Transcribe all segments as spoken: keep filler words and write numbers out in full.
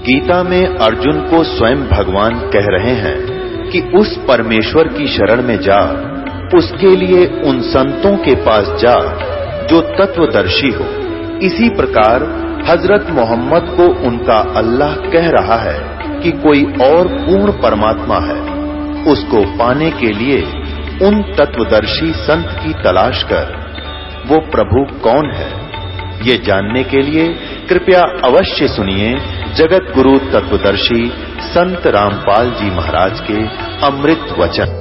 गीता में अर्जुन को स्वयं भगवान कह रहे हैं कि उस परमेश्वर की शरण में जा, उसके लिए उन संतों के पास जा जो तत्वदर्शी हो। इसी प्रकार हजरत मोहम्मद को उनका अल्लाह कह रहा है कि कोई और पूर्ण परमात्मा है। उसको पाने के लिए उन तत्वदर्शी संत की तलाश कर। वो प्रभु कौन है, ये जानने के लिए कृपया अवश्य सुनिए जगत गुरु तत्वदर्शी संत रामपाल जी महाराज के अमृत वचन।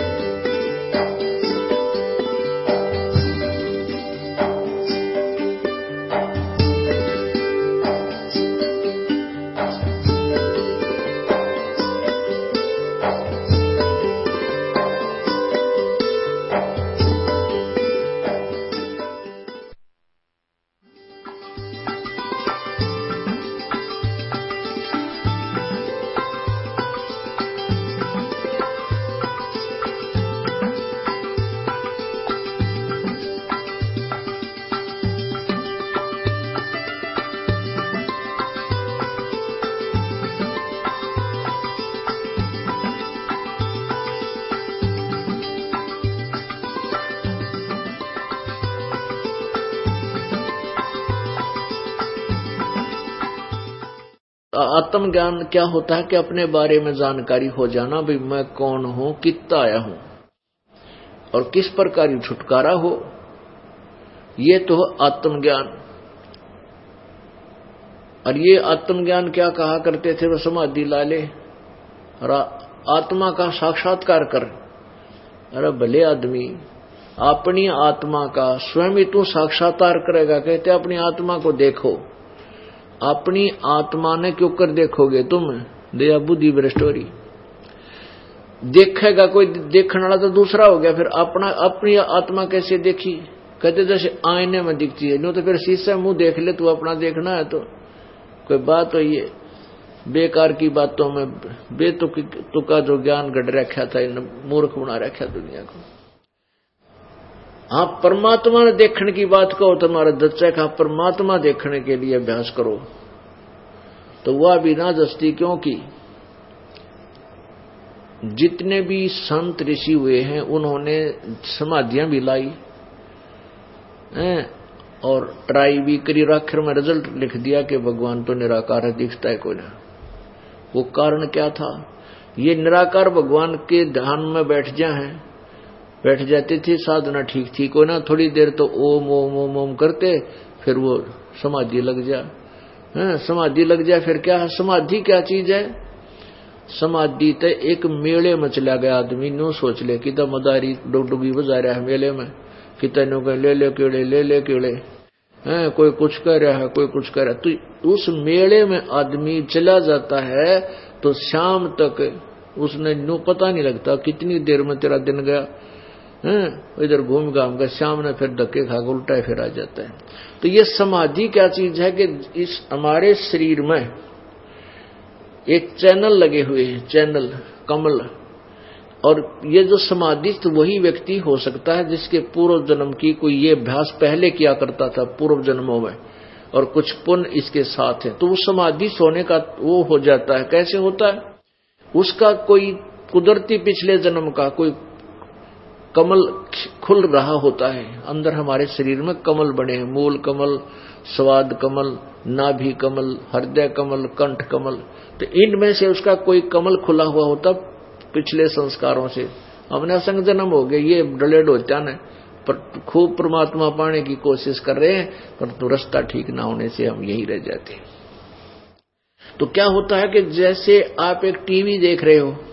आत्म ज्ञान क्या होता है कि अपने बारे में जानकारी हो जाना, भी मैं कौन हूं, कितना आया हूं और किस प्रकार छुटकारा हो। ये तो आत्मज्ञान। और ये आत्मज्ञान क्या कहा करते थे, वह समाधि ला ले और आत्मा का साक्षात्कार कर। अरे भले आदमी, अपनी आत्मा का स्वयं ही तू साक्षात्कार करेगा। कहते अपनी आत्मा को देखो। अपनी आत्मा ने क्यों कर देखोगे तुम, दया बुद्धि भ्रष्टोरी। देखेगा कोई, देखने वाला तो दूसरा हो गया। फिर अपना अपनी आत्मा कैसे देखी, कहते जैसे आईने में दिखती है। नो तो फिर शीशे मुंह देख ले, तू अपना देखना है तो कोई बात हो। ये बेकार की बातों में बेतुकी तुका जो ज्ञान गढ़ रखा था, इन मूर्ख बना रखा दुनिया को। हाँ, परमात्मा ने देखने की बात कहो, तुम्हारा दच्चा का परमात्मा देखने के लिए अभ्यास करो तो वह भी ना जस्ती। क्योंकि जितने भी संत ऋषि हुए हैं उन्होंने समाधियां भी लाई हैं और ट्राई भी करी, आखिर में रिजल्ट लिख दिया कि भगवान तो निराकार है, दिखता है कोई ना। वो कारण क्या था, ये निराकार भगवान के ध्यान में बैठ जाए हैं बैठ जाती थी, साधना ठीक थी को ना। थोड़ी देर तो ओम ओम ओम ओम करते, फिर वो समाधि लग जा है। समाधि लग जाए फिर क्या है, समाधि क्या चीज है। समाधि तो एक मेले में चला गया आदमी, नो सोच ले कि मदारी डुगडुगी बजा रहा है मेले में, कितनों के ले ले कीड़े ले ले कीड़े है, कोई कुछ कर रहा है कोई कुछ कर रहा है। तो उस मेले में आदमी चला जाता है तो शाम तक उसने नो पता नहीं लगता कितनी देर में तेरा दिन गया। इधर घूम घाम कर शाम ने फिर धक्के खा उल्टा फिर आ जाता है। तो ये समाधि क्या चीज है कि इस हमारे शरीर में एक चैनल लगे हुए हैं, चैनल कमल। और ये जो समाधिस्थ वही व्यक्ति हो सकता है जिसके पूर्व जन्म की कोई ये अभ्यास पहले किया करता था पूर्व जन्मों में, और कुछ पुण्य इसके साथ है, तो वो समाधिस्थ होने का वो हो जाता है। कैसे होता है, उसका कोई कुदरती पिछले जन्म का कोई कमल खुल रहा होता है। अंदर हमारे शरीर में कमल बने हैं, मूल कमल, स्वाद कमल, नाभि कमल, हृदय कमल, कंठ कमल। तो इनमें से उसका कोई कमल खुला हुआ होता पिछले संस्कारों से। हमने असंग जन्म हो गए, ये डलेड होता ना, पर खूब परमात्मा पाने की कोशिश कर रहे हैं, परंतु रास्ता ठीक ना होने से हम यही रह जाते हैं। तो क्या होता है कि जैसे आप एक टीवी देख रहे हो,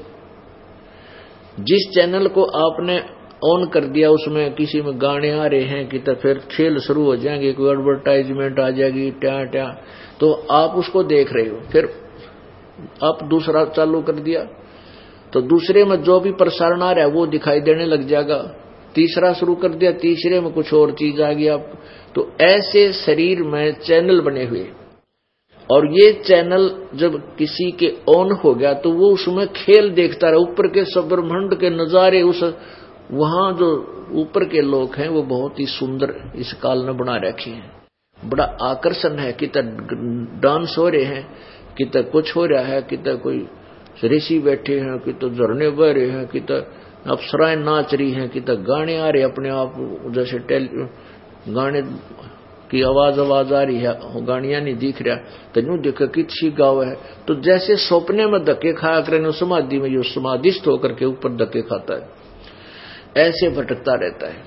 जिस चैनल को आपने ऑन कर दिया उसमें किसी में गाने आ रहे हैं कि तो फिर खेल शुरू हो जाएंगे, कोई एडवर्टाइजमेंट आ जाएगी ट्या ट्या, तो आप उसको देख रहे हो। फिर आप दूसरा चालू कर दिया तो दूसरे में जो भी प्रसारण आ रहा है वो दिखाई देने लग जाएगा। तीसरा शुरू कर दिया, तीसरे में कुछ और चीज आ गई आप। तो ऐसे शरीर में चैनल बने हुए, और ये चैनल जब किसी के ऑन हो गया तो वो उसमें खेल देखता रहा। ऊपर के सब ब्रह्मांड के नजारे, उस वहां जो ऊपर के लोग हैं वो बहुत ही सुंदर इस काल ने बना रखे हैं। बड़ा आकर्षण है, कितना डांस हो रहे हैं, कितना कुछ हो रहा है, कितना कोई ऋषि बैठे हैं, कितना झरने बह रहे हैं, कितना अप्सराएं नाच रही हैं, कितना गाने आ रहे अपने आप, जैसे टेल गाने की आवाज आवाज आ रही है, गानियां नहीं दिख रहा तो यूं देखे किसी गाँव है। तो जैसे सपने में धक्के खाया करे समाधि में, जो समाधिस्थ होकर के ऊपर धक्के खाता है, ऐसे भटकता रहता है।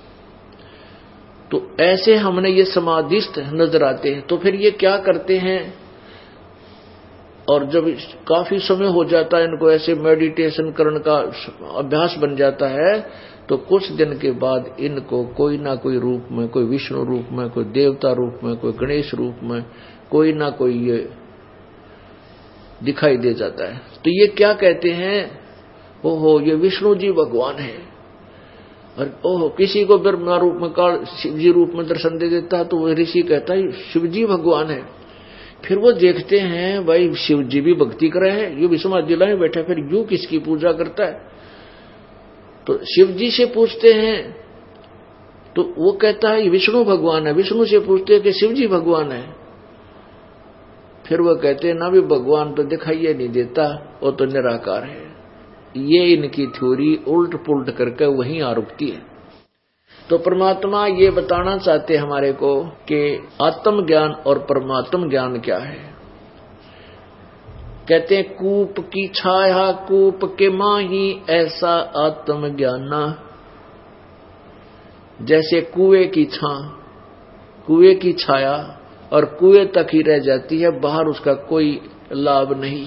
तो ऐसे हमने ये समाधिस्थ नजर आते हैं। तो फिर ये क्या करते हैं, और जब काफी समय हो जाता है इनको ऐसे मेडिटेशन करने का अभ्यास बन जाता है, तो कुछ दिन के बाद इनको कोई ना कोई रूप में, कोई विष्णु रूप में, कोई देवता रूप में, कोई गणेश रूप में, कोई ना कोई ये दिखाई दे जाता है। तो ये क्या कहते हैं, ओहो ये विष्णु जी भगवान है। और ओहो किसी को ब्रह्मा रूप में, काल शिव जी रूप में दर्शन दे देता है, तो वो ऋषि कहता है शिव जी भगवान है। फिर वो देखते हैं भाई शिव जी भी भक्ति कर रहे हैं, ये भी समाधि में बैठा, फिर यू किसकी पूजा करता है। तो शिव जी से पूछते हैं तो वो कहता है विष्णु भगवान है। विष्णु से पूछते हैं कि शिव जी भगवान है। फिर वो कहते हैं ना भी भगवान तो दिखाई नहीं देता, वो तो निराकार है। ये इनकी थ्योरी उल्ट पुल्ट करके वहीं आ रुकती है। तो परमात्मा ये बताना चाहते हमारे को कि आत्म ज्ञान और परमात्म ज्ञान क्या है। कहते हैं कूप की छाया कूप के माही ऐसा आत्म ज्ञाना। जैसे कुएं की छा, कुएं की छाया और कुएं तक ही रह जाती है, बाहर उसका कोई लाभ नहीं।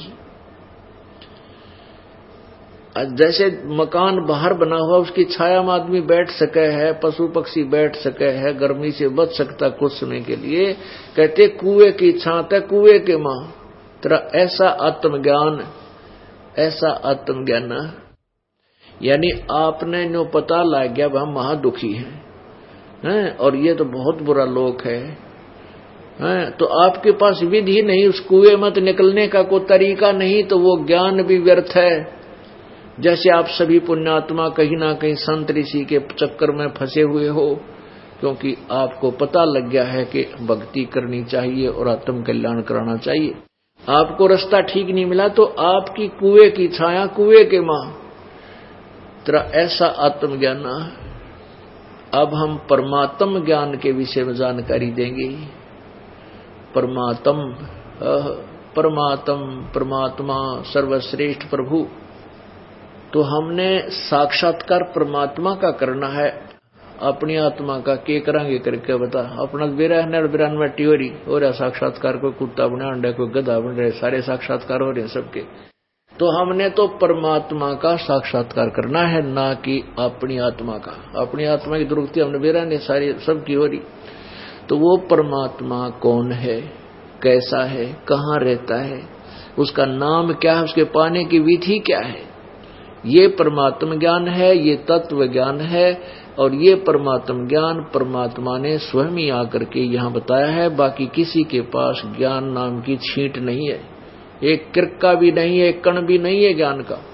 जैसे मकान बाहर बना हुआ, उसकी छाया में आदमी बैठ सके है, पशु पक्षी बैठ सके है, गर्मी से बच सकता कुछ समय के लिए। कहते कुएं की छात है कुएं के मां, तेरा ऐसा आत्मज्ञान, ऐसा आत्मज्ञान। यानी आपने नो पता लग गया हम महादुखी हैं हैं और ये तो बहुत बुरा लोक है, हैं तो आपके पास विधि नहीं, उस कुएं मत निकलने का कोई तरीका नहीं, तो वो ज्ञान भी व्यर्थ है। जैसे आप सभी पुण्यात्मा कहीं ना कहीं संत ऋषि के चक्कर में फंसे हुए हो, क्योंकि आपको पता लग गया है कि भक्ति करनी चाहिए और आत्म कल्याण कराना चाहिए। आपको रास्ता ठीक नहीं मिला तो आपकी कुएं की छाया कुएं के मां, तेरा ऐसा आत्मज्ञान। अब हम परमात्म ज्ञान के विषय में जानकारी देंगे। परमात्म परमात्म परमात्मा सर्वश्रेष्ठ प्रभु। तो हमने साक्षात्कार परमात्मा का करना है, अपनी आत्मा का के करांगे करके बता। अपना बिरानवे बिरानवे टियोरी हो रहा साक्षात्कार, कोई कुत्ता बना अंडा, कोई गधा बन रहे, सारे साक्षात्कार हो रहे हैं सबके। तो हमने तो परमात्मा का साक्षात्कार करना है, ना कि अपनी आत्मा का। अपनी आत्मा की दुरुक्ति हमने बिराने सारी सबकी हो रही। तो वो परमात्मा कौन है, कैसा है, कहाँ रहता है, उसका नाम क्या है, उसके पाने की विधि क्या है, ये परमात्म ज्ञान है, ये तत्व ज्ञान है। और ये परमात्म ज्ञान परमात्मा ने स्वयं ही आकर के यहाँ बताया है। बाकी किसी के पास ज्ञान नाम की छींट नहीं है, एक किरका भी नहीं है, एक कण भी नहीं है ज्ञान का।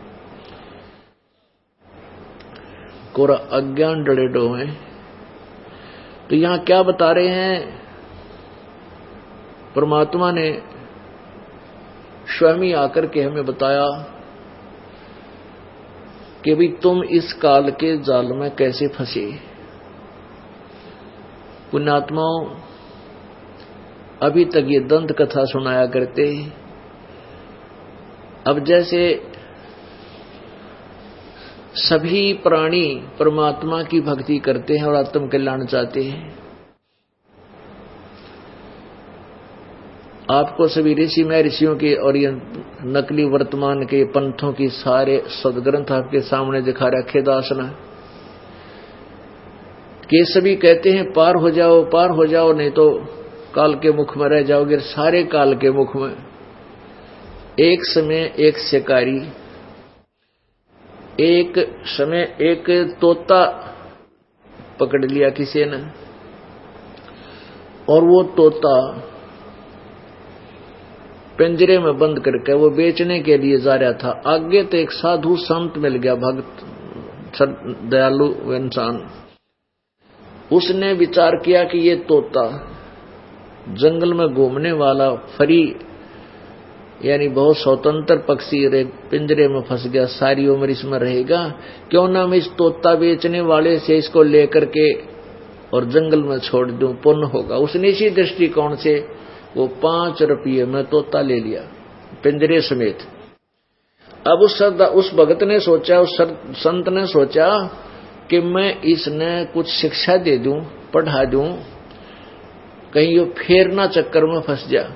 कोरा अज्ञान डड़ेडो है। तो यहाँ क्या बता रहे हैं, परमात्मा ने स्वयं ही आकर के हमें बताया कि भाई तुम इस काल के जाल में कैसे फंसे। पुण्यात्माओं, अभी तक ये दंत कथा सुनाया करते। अब जैसे सभी प्राणी परमात्मा की भक्ति करते हैं और आत्म कल्याण चाहते हैं। आपको सभी ऋषि महर्षियों के और ये नकली वर्तमान के पंथों की सारे सदग्रंथ आपके सामने दिखा रखे दासना के सभी कहते हैं पार हो जाओ, पार हो जाओ, नहीं तो काल के मुख में रह जाओगे। सारे काल के मुख में एक समय एक शिकारी, एक समय एक तोता पकड़ लिया किसी ने, और वो तोता पिंजरे में बंद करके वो बेचने के लिए जा रहा था। आगे तो एक साधु संत मिल गया, भक्त दयालु इंसान। उसने विचार किया कि ये तोता जंगल में घूमने वाला फरी यानी बहुत स्वतंत्र पक्षी रे पिंजरे में फंस गया, सारी उम्र इसमें रहेगा, क्यों ना मैं इस तोता बेचने वाले से इसको लेकर के और जंगल में छोड़ दूं, पुण्य होगा। उसने इसी दृष्टिकोण से वो पांच रुपये में तोता ले लिया पिंजरे समेत। अब उस उस भगत ने सोचा, उस संत ने सोचा कि मैं इसने कुछ शिक्षा दे दूं, पढ़ा दूं, कहीं वो फेरना चक्कर में फंस जा।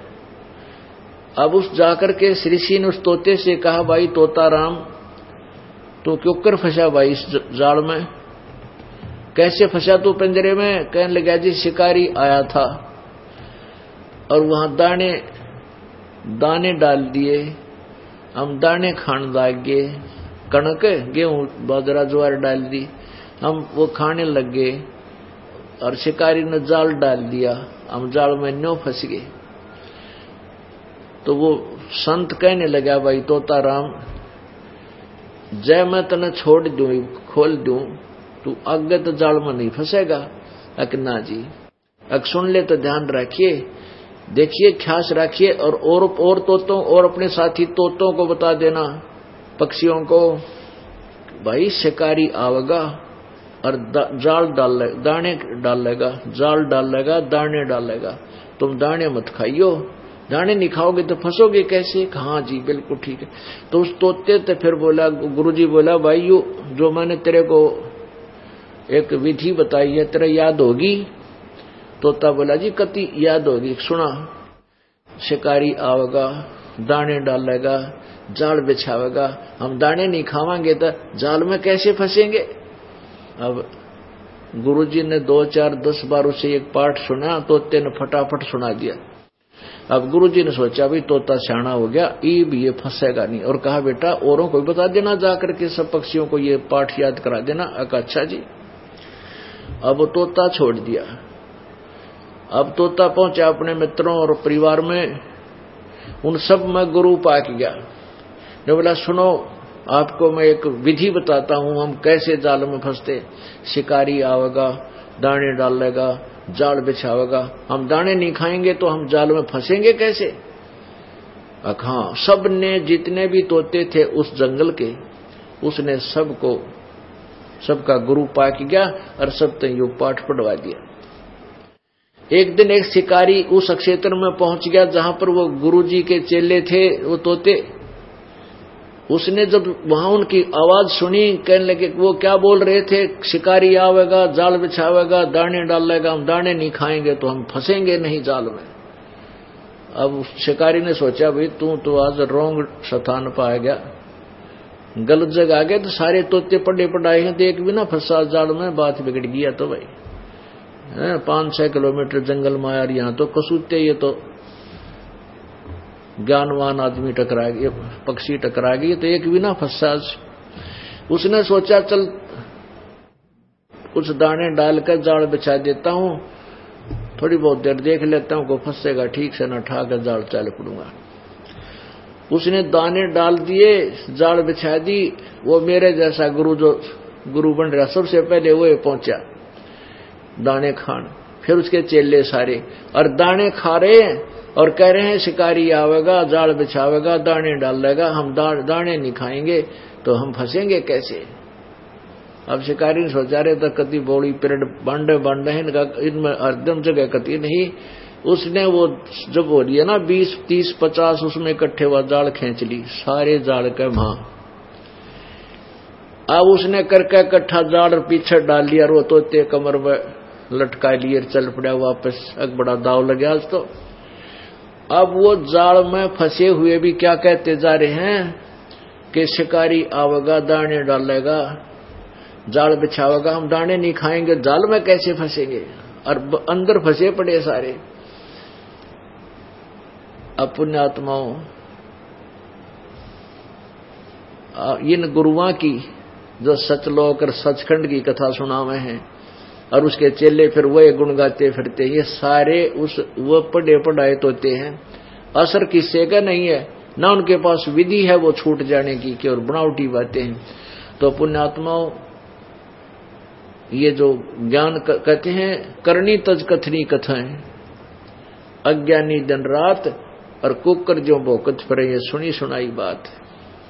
अब उस जाकर के श्री ऋषि ने उस तोते से कहा, भाई तोता राम, तो क्यों कर फंसा भाई इस जाल में, कैसे फंसा तू पिंजरे में? कहने लगा, जी शिकारी आया था और वहां दाने दाने डाल दिए, हम दाने खाने लग गए, कणक गेहूं बाजरा ज्वार डाल दी, हम वो खाने लग गए और शिकारी ने जाल डाल दिया, हम जाल में न्यों फंस गए। तो वो संत कहने लगा, भाई तोता राम, जय मैं तने छोड़ दूं, खोल दूं, तू आगे तो जाल में नहीं फंसेगा। अक ना जी, अक सुन ले तो ध्यान रखिए, देखिए, ख्यास रखिए, और और और तोतों और अपने साथी तोतों को बता देना, पक्षियों को, भाई शिकारी आवेगा और जाल डाल ले, दाने डालेगा, जाल डालेगा, दाने डालेगा, तुम दाने मत खाइयो, दाने नहीं खाओगे तो फंसोगे कैसे? हाँ जी बिल्कुल ठीक है। तो उस तोते तो फिर बोला, गुरुजी बोला, भाई यो जो मैंने तेरे को एक विधि बताई है, तेरा याद होगी? तोता बोला, जी कति याद होगी, सुना। शिकारी आवेगा, दाने डालेगा, जाल बिछावेगा, हम दाने नहीं खावांगे तो जाल में कैसे फंसेंगे? अब गुरुजी ने दो चार दस बार उसे एक पाठ सुना, तोते ने फटाफट सुना दिया। अब गुरुजी ने सोचा, भी तोता सियाना हो गया, ये भी ये फंसेगा नहीं, और कहा, बेटा औरों को बता देना, जाकर के सब पक्षियों को ये पाठ याद करा देना। अच्छा जी। अब वो तोता छोड़ दिया। अब तोता पहुंचा अपने मित्रों और परिवार में, उन सब में गुरु पाक गया। ने बोला, सुनो, आपको मैं एक विधि बताता हूं, हम कैसे जाल में फंसते। शिकारी आवेगा, दाने डालेगा, जाल बिछावेगा, हम दाने नहीं खाएंगे तो हम जाल में फंसेंगे कैसे? हाँ, सब ने, जितने भी तोते थे उस जंगल के, उसने सबको, सबका गुरु पाक गया और सब तय पाठ पढ़वा दिया। एक दिन एक शिकारी उस क्षेत्र में पहुंच गया जहां पर वो गुरुजी के चेले थे, वो तोते। उसने जब वहां उनकी आवाज सुनी, कहने लगे, वो क्या बोल रहे थे? शिकारी आवेगा, जाल बिछावेगा, दाने डालेगा, हम दाने नहीं खाएंगे तो हम फंसेंगे नहीं जाल में। अब शिकारी ने सोचा, भाई तू तो आज रोंग स्थान पर आ गया, गलत जगह आ गया, तो सारे तोते पढ़े पढ़ाए हैं, तो एक भी ना फंसा जाल में, बात बिगड़ गया। तो भाई पांच छह किलोमीटर जंगल में आया, यहाँ तो कसूते, ये तो ज्ञानवान आदमी टकरा गए, पक्षी टकरा गए, तो एक भी ना फंसा। उसने सोचा, चल कुछ दाने डालकर जाल बिछा देता हूं, थोड़ी बहुत देर देख लेता हूं, को फंसेगा ठीक से, न ठाकर जाल चाल पड़ूंगा। उसने दाने डाल दिए, जाल बिछा दी। वो मेरे जैसा गुरु जो गुरु बन रहा, सबसे पहले वो पहुंचा दाने खान, फिर उसके चेले सारे, और दाने खा रहे हैं और कह रहे हैं, शिकारी आवेगा, जाल बिछावेगा, दाने डालेगा, हम दा, दाने नहीं खाएंगे तो हम फंसेंगे कैसे? अब शिकारी ने सोचा, रहे तो कति बोली पीरियड बांडे बांडे हैं, इनमें हरदम जगह कति नहीं। उसने वो जब हो रही है ना बीस तीस पचास, उसमें इकट्ठे हुआ जाल खींच ली, सारे जाल के वहां। अब उसने करके इकट्ठा जाल पीछे डाल लिया, और वो तोते कमर में लटका लिए, चल पड़ा वापस। एक बड़ा दाव लग गया आज तो। अब वो जाल में फंसे हुए भी क्या कहते जा रहे हैं कि शिकारी आवेगा, दाने डालेगा, जाल बिछावेगा, हम दाने नहीं खाएंगे, जाल में कैसे फंसेंगे? और अंदर फंसे पड़े सारे। अब पुण्यात्माओं, इन गुरुओं की जो सचलोक और सचखंड की कथा सुनावे हैं, और उसके चेले फिर वही गुण गाते फिरते, ये सारे उस वो पढ़े पढ़ाए तोते हैं। असर किससे का नहीं है, ना उनके पास विधि है वो छूट जाने की, कि और बनावटी बातें हैं। तो पुण्यात्माओं, ये जो ज्ञान कहते हैं, करनी तज कथनी कथाएं, अज्ञानी दिन रात और कुकर जो भोकत फिरे, ये सुनी सुनाई बात है।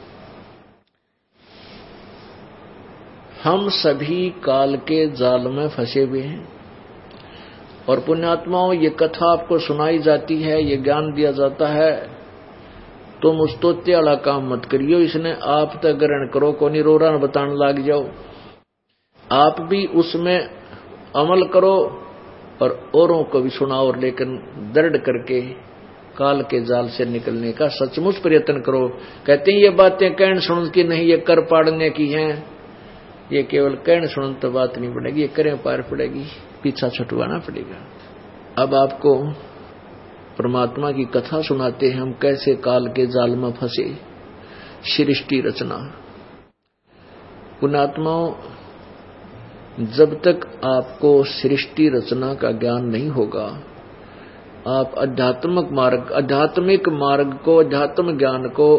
हम सभी काल के जाल में फंसे हुए हैं और पुण्यात्माओं, ये कथा आपको सुनाई जाती है, ये ज्ञान दिया जाता है, तुम उस तोते वाला काम मत करियो, इसने आप तक ग्रहण करो, को नहीं रोरा बताने लग जाओ। आप भी उसमें अमल करो और औरों को भी सुनाओ, लेकिन दृढ़ करके काल के जाल से निकलने का सचमुच प्रयत्न करो। कहते हैं ये बातें कहने सुन की नहीं, ये कर पाड़ने की हैं। ये केवल कहने सुन तो बात नहीं पड़ेगी, ये करें पार पड़ेगी, पीछा छुटवाना पड़ेगा। अब आपको परमात्मा की कथा सुनाते हैं, हम कैसे काल के जाल में फंसे। सृष्टि रचना। पुण्यात्माओं, जब तक आपको सृष्टि रचना का ज्ञान नहीं होगा, आप आध्यात्मिक मार्ग आध्यात्मिक मार्ग को, अध्यात्म ज्ञान को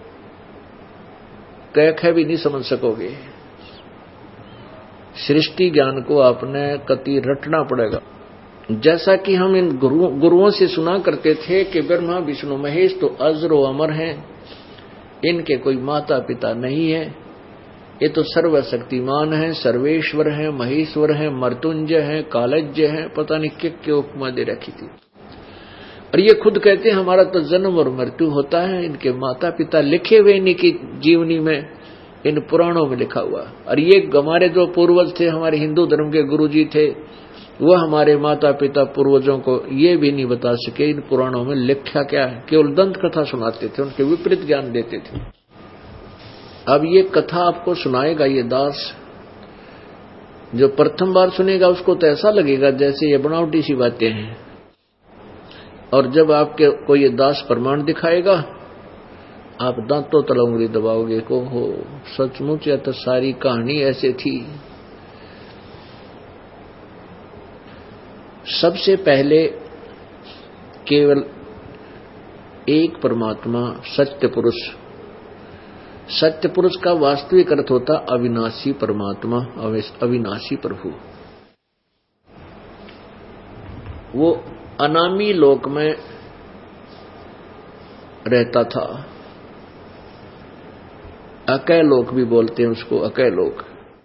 कह भी नहीं समझ सकोगे। सृष्टि ज्ञान को आपने कति रटना पड़ेगा। जैसा कि हम इन गुरु, गुरुओं से सुना करते थे कि ब्रह्मा विष्णु महेश तो अजरो अमर हैं, इनके कोई माता पिता नहीं है, ये तो सर्वशक्तिमान है, सर्वेश्वर है, महेश्वर है, मर्तुंजय है, कालज्य है, पता नहीं क्या क्या उपमा दे रखी थी। और ये खुद कहते हैं हमारा तो जन्म और मृत्यु होता है, इनके माता पिता लिखे हुए इनकी जीवनी में, इन पुराणों में लिखा हुआ। और ये हमारे जो पूर्वज थे, हमारे हिंदू धर्म के गुरुजी थे, वह हमारे माता पिता पूर्वजों को ये भी नहीं बता सके इन पुराणों में लिखा क्या है, केवल दंत कथा सुनाते थे, उनके विपरीत ज्ञान देते थे। अब ये कथा आपको सुनाएगा ये दास, जो प्रथम बार सुनेगा उसको तो ऐसा लगेगा जैसे ये बनावटी सी बातें हैं, और जब आपके को ये दास प्रमाण दिखाएगा, आप दांतों तले उंगली दबाओगे को हो सचमुच या तो सारी कहानी ऐसे थी। सबसे पहले केवल एक परमात्मा सत्य पुरुष। सत्य पुरुष का वास्तविक अर्थ होता अविनाशी परमात्मा, अविनाशी प्रभु। वो अनामी लोक में रहता था, अकय लोक भी बोलते हैं उसको, अकय लोक।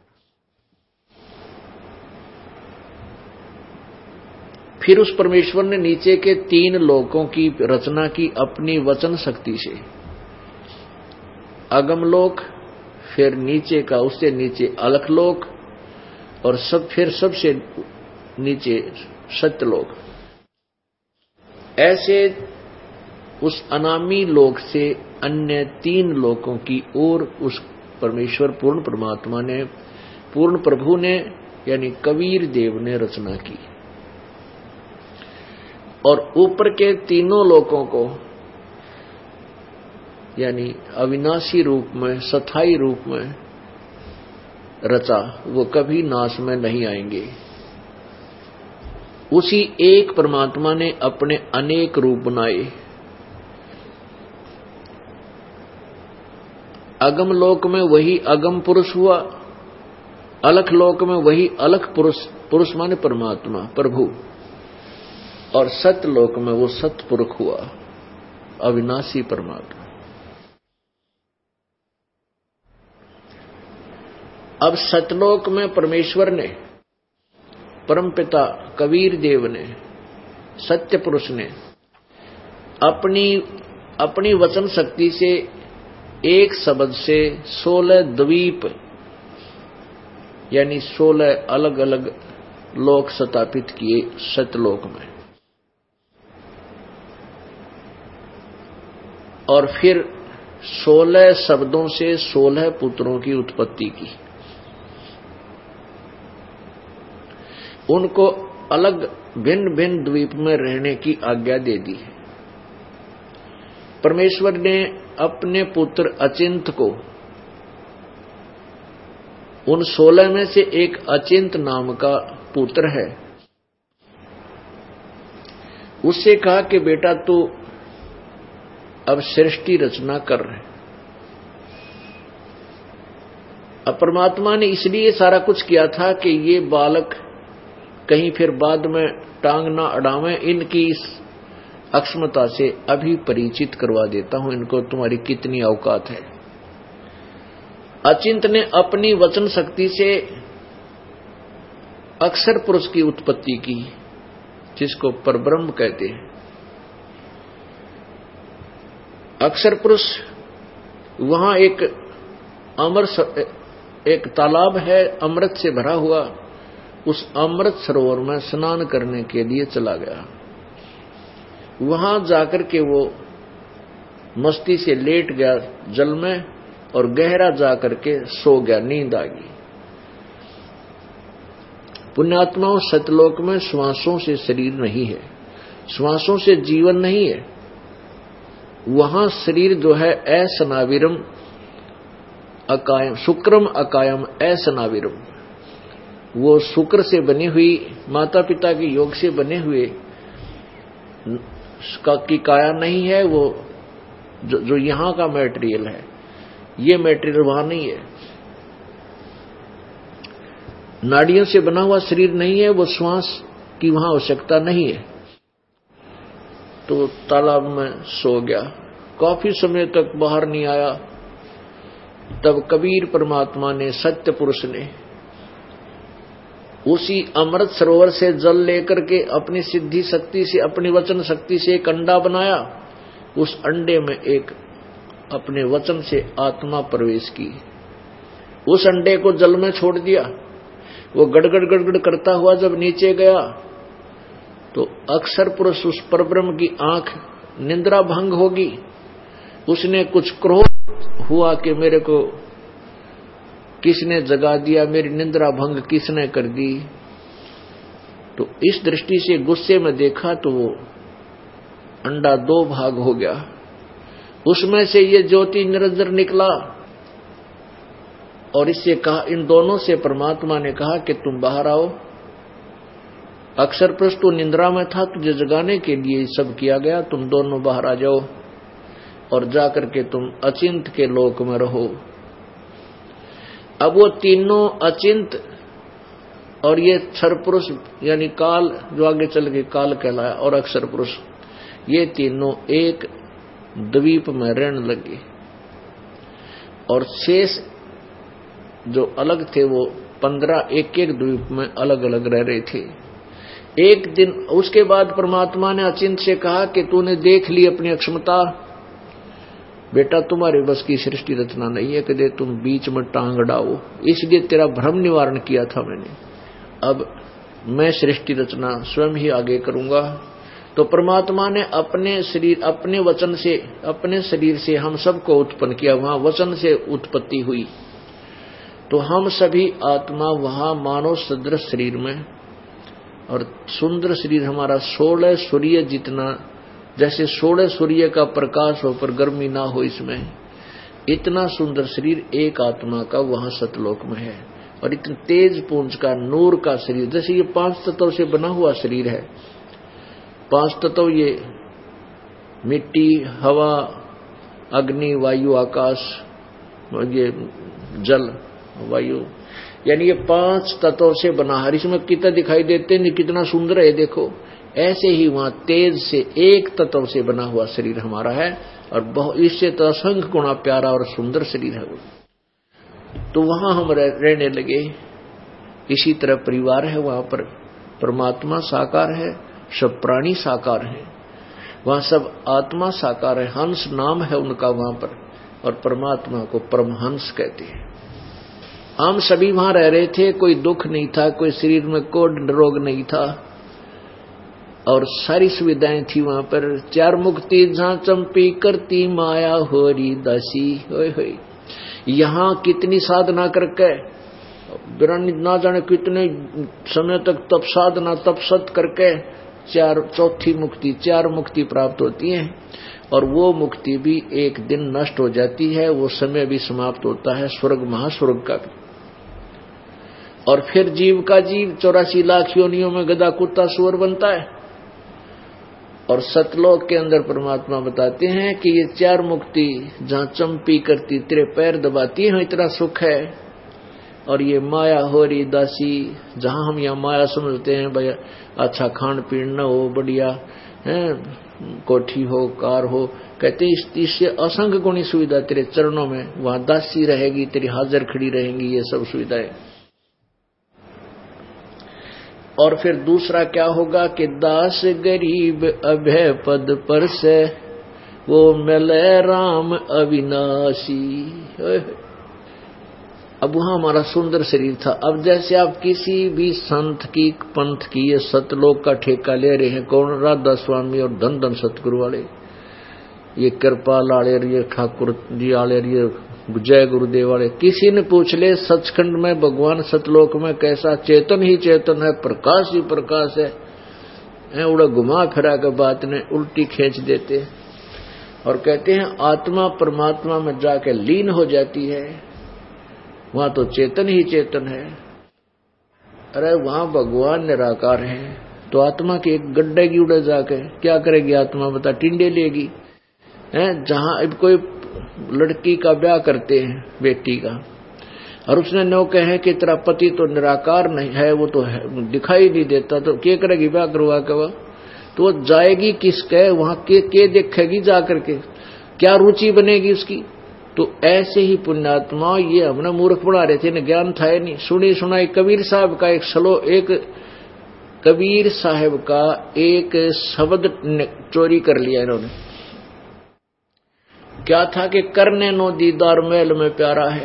फिर उस परमेश्वर ने नीचे के तीन लोकों की रचना की अपनी वचन शक्ति से। अगम लोक, फिर नीचे का उससे नीचे अलख लोक, और सब फिर सबसे नीचे सत्यलोक। ऐसे उस अनामी लोक से अन्य तीन लोकों की ओर उस परमेश्वर पूर्ण परमात्मा ने, पूर्ण प्रभु ने, यानी कबीर देव ने रचना की। और ऊपर के तीनों लोकों को यानी अविनाशी रूप में, स्थायी रूप में रचा, वो कभी नाश में नहीं आएंगे। उसी एक परमात्मा ने अपने अनेक रूप बनाए। अगम लोक में वही अगम पुरुष हुआ, अलख लोक में वही अलख पुरुष, पुरुष माने परमात्मा प्रभु, और सत्य लोक में वो सत्य पुरुष हुआ, अविनाशी परमात्मा। अब सतलोक में परमेश्वर ने, परमपिता कबीर देव ने, सत्य पुरुष ने अपनी अपनी वचन शक्ति से एक शब्द से सोलह द्वीप यानी सोलह अलग अलग लोक स्थापित किए सतलोक में, और फिर सोलह शब्दों से सोलह पुत्रों की उत्पत्ति की। उनको अलग भिन्न भिन्न द्वीप में रहने की आज्ञा दे दी। परमेश्वर ने अपने पुत्र अचिंत को, उन सोलह में से एक अचिंत नाम का पुत्र है, उससे कहा कि बेटा तू अब सृष्टि रचना कर रहे। अब परमात्मा ने इसलिए सारा कुछ किया था कि ये बालक कहीं फिर बाद में टांग ना अड़ावें, इनकी अक्षमता से अभी परिचित करवा देता हूं इनको, तुम्हारी कितनी औकात है। अचिंत ने अपनी वचन शक्ति से अक्षर पुरुष की उत्पत्ति की, जिसको परब्रह्म कहते हैं। अक्षर पुरुष, वहां एक अमर एक तालाब है अमृत से भरा हुआ, उस अमृत सरोवर में स्नान करने के लिए चला गया। वहां जाकर के वो मस्ती से लेट गया जल में और गहरा जाकर के सो गया, नींद आ गई। पुण्यात्माओं, सतलोक में श्वासों से शरीर नहीं है, श्वासों से जीवन नहीं है। वहां शरीर जो है असनाविरम अकायम, शुक्रम अकायम असनाविरम, वो शुक्र से बनी हुई, माता पिता के योग से बने हुए का की काया नहीं है। वो जो, जो यहां का मटेरियल है, ये मटेरियल वहां नहीं है। नाड़ियों से बना हुआ शरीर नहीं है, वो श्वास की वहां आवश्यकता नहीं है। तो तालाब में सो गया, काफी समय तक बाहर नहीं आया। तब कबीर परमात्मा ने, सत्य पुरुष ने, उसी अमृत सरोवर से जल लेकर के अपनी सिद्धि शक्ति से, अपनी वचन शक्ति से एक अंडा बनाया। उस अंडे में एक अपने वचन से आत्मा प्रवेश की, उस अंडे को जल में छोड़ दिया। वो गड़गड़ गड़गड़ करता हुआ जब नीचे गया तो अक्षर पुरुष, उस परब्रह्म की आंख निद्रा भंग होगी। उसने कुछ क्रोध हुआ कि मेरे को किसने जगा दिया, मेरी निद्रा भंग किसने कर दी। तो इस दृष्टि से गुस्से में देखा तो वो अंडा दो भाग हो गया, उसमें से ये ज्योति निरंजन निकला। और इससे कहा, इन दोनों से परमात्मा ने कहा कि तुम बाहर आओ। अक्षर पुरुष तो निंद्रा में था, तुझे जगाने के लिए सब किया गया, तुम दोनों बाहर आ जाओ और जाकर के तुम अचिंत के लोक में रहो। अब वो तीनों अचिंत और ये क्षर पुरुष यानी काल, जो आगे चल के काल कहलाया, और अक्षर पुरुष, ये तीनों एक द्वीप में रहने लगे। और शेष जो अलग थे वो पंद्रह एक एक द्वीप में अलग अलग रह रहे थे। एक दिन उसके बाद परमात्मा ने अचिंत से कहा कि तूने देख ली अपनी अक्षमता, बेटा तुम्हारे बस की सृष्टि रचना नहीं है कि दे तुम बीच में टांग अड़ाओ, इसलिए तेरा भ्रम निवारण किया था मैंने। अब मैं सृष्टि रचना स्वयं ही आगे करूंगा। तो परमात्मा ने अपने शरीर, अपने वचन से, अपने शरीर से हम सबको उत्पन्न किया। वहां वचन से उत्पत्ति हुई। तो हम सभी आत्मा वहां मानव सदृश शरीर में, और सुंदर शरीर हमारा सोलह सूर्य जितना, जैसे सोलह सूर्य का प्रकाश हो पर गर्मी ना हो इसमें, इतना सुंदर शरीर एक आत्मा का वहां सतलोक में है। और इतने तेज पुंज का नूर का शरीर, जैसे ये पांच तत्वों से बना हुआ शरीर है। पांच तत्व ये मिट्टी, हवा, अग्नि, वायु, आकाश, ये जल, वायु, यानी ये पांच तत्वों से बना है। इसमें कितना दिखाई देते हैं, कितना सुंदर है देखो। ऐसे ही वहां तेज से एक तत्व से बना हुआ शरीर हमारा है, और बहुत इससे तो असंख्य गुणा प्यारा और सुंदर शरीर है वो। तो वहां हम रहने लगे। इसी तरह परिवार है, वहां पर परमात्मा साकार है, सब प्राणी साकार है, वहां सब आत्मा साकार है। हंस नाम है उनका वहां पर, और परमात्मा को परमहंस कहते हैं। हम सभी वहां रह रहे थे, कोई दुख नहीं था, कोई शरीर में कोई रोग नहीं था, और सारी सुविधाएं थी वहां पर। चार मुक्ति जहां चंपी करती माया होरी दासी, होय होय। यहाँ कितनी साधना करके, ना जाने कितने समय तक तप साधना तपसत करके चार चौथी मुक्ति, चार मुक्ति प्राप्त होती है। और वो मुक्ति भी एक दिन नष्ट हो जाती है, वो समय भी समाप्त होता है, स्वर्ग महास्वर्ग का भी। और फिर जीव का जीव चौरासी लाख योनियों में गधा कुत्ता सुअर बनता है। और सतलोक के अंदर परमात्मा बताते हैं कि ये चार मुक्ति जहां चंपी करती, तेरे पैर दबाती है, इतना सुख है। और ये माया हो रही दासी, जहां हम यहाँ माया समझते हैं भाई अच्छा खान पीन न हो, बढ़िया है, कोठी हो, कार हो, कहते इससे असंख्य गुणी सुविधा तेरे चरणों में, वहां दासी रहेगी, तेरी हाजिर खड़ी रहेंगी, ये सब सुविधाएं। और फिर दूसरा क्या होगा कि दास गरीब अभय पद पर से वो मिले राम अविनाशी। अब वहां हमारा सुंदर शरीर था। अब जैसे आप किसी भी संत की पंथ की ये सतलोक का ठेका ले रहे हैं, कौन? राधा स्वामी और धन धन सतगुरु वाले, ये कृपाल वाले, ये ठाकुर जी वाले, ये जय गुरुदेव वाले। किसी ने पूछ ले सचखंड में भगवान सतलोक में कैसा? चेतन ही चेतन है, प्रकाश ही प्रकाश है। उड़ा घुमा फिरा के बात ने उल्टी खींच देते और कहते हैं आत्मा परमात्मा में जाके लीन हो जाती है, वहां तो चेतन ही चेतन है। अरे वहां भगवान निराकार है, तो आत्मा की एक गड्ढे की उड़े जाके क्या करेगी आत्मा? बता, टिंडे लेगी? है जहां अब कोई लड़की का ब्याह करते हैं, बेटी का, और उसने नो कहे कि तेरा पति तो निराकार नहीं है, वो तो है, दिखाई नहीं देता, तो क्या करेगी ब्याह करवा के? वह तो वो जाएगी किसके वहां? के, के देखेगी जाकर के? क्या रुचि बनेगी उसकी? तो ऐसे ही पुण्यात्मा, ये हमने मूर्ख बना रहे थे, ज्ञान था नहीं। सुनी सुनाई कबीर साहब का एक सलो एक कबीर साहब का एक शब्द चोरी कर लिया इन्होंने। क्या था कि करने नो दीदार मैल में प्यारा है।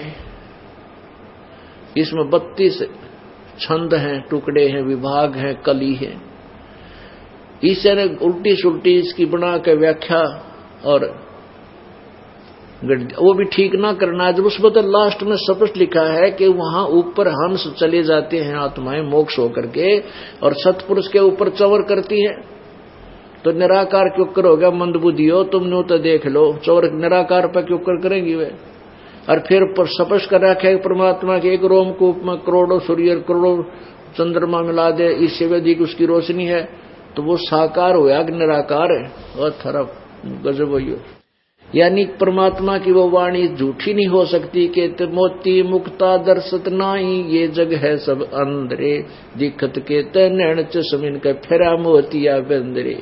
इसमें बत्तीस छंद हैं, टुकड़े हैं, विभाग हैं, कली है। ईश्वर ने उल्टी सुल्टी इसकी बना के व्याख्या और वो भी ठीक ना करना। जब उस बदल लास्ट में स्पष्ट लिखा है कि वहां ऊपर हंस चले जाते हैं आत्माएं मोक्ष होकर के, और सतपुरुष के ऊपर चवर करती है। तो निराकार क्यों करोगे? मंदबुद्धि हो तुमने तो देख लो, चौर निराकार पर क्यों कर करेंगी वे? और फिर स्पष्ट कर रखा है परमात्मा के एक रोमकूप में करोड़ों सूर्य करोड़ों चंद्रमा मिला दे, इससे अधिक उसकी रोशनी है, तो वो साकार होया कि निराकार है? और थरप गजब हो। यानी परमात्मा की वो वाणी झूठी नहीं हो सकती कि मोती मुक्ता दर्शत नाई, ये जग है सब अंधरे, दिखत के तैन चमिन के फेरा मोतिया बंदरे।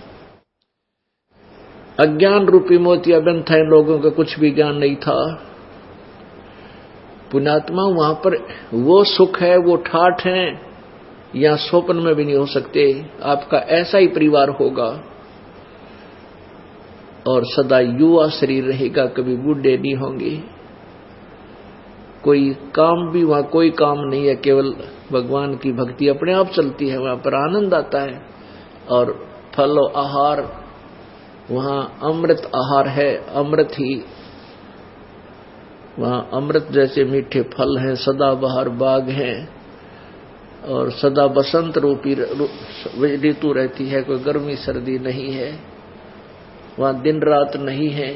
अज्ञान रूपी मोतिया बंद था, इन लोगों का कुछ भी ज्ञान नहीं था। पुण्यात्मा वहां पर वो सुख है, वो ठाठ है, या स्वप्न में भी नहीं हो सकते। आपका ऐसा ही परिवार होगा और सदा युवा शरीर रहेगा, कभी बूढ़े नहीं होंगे। कोई काम भी वहां कोई काम नहीं है, केवल भगवान की भक्ति अपने आप चलती है, वहां पर आनंद आता है। और फल और आहार वहां अमृत आहार है, अमृत ही वहां अमृत जैसे मीठे फल हैं, सदा बहार बाग हैं, और सदा बसंत रूपी ऋतु रहती है, कोई गर्मी सर्दी नहीं है। वहां दिन रात नहीं है,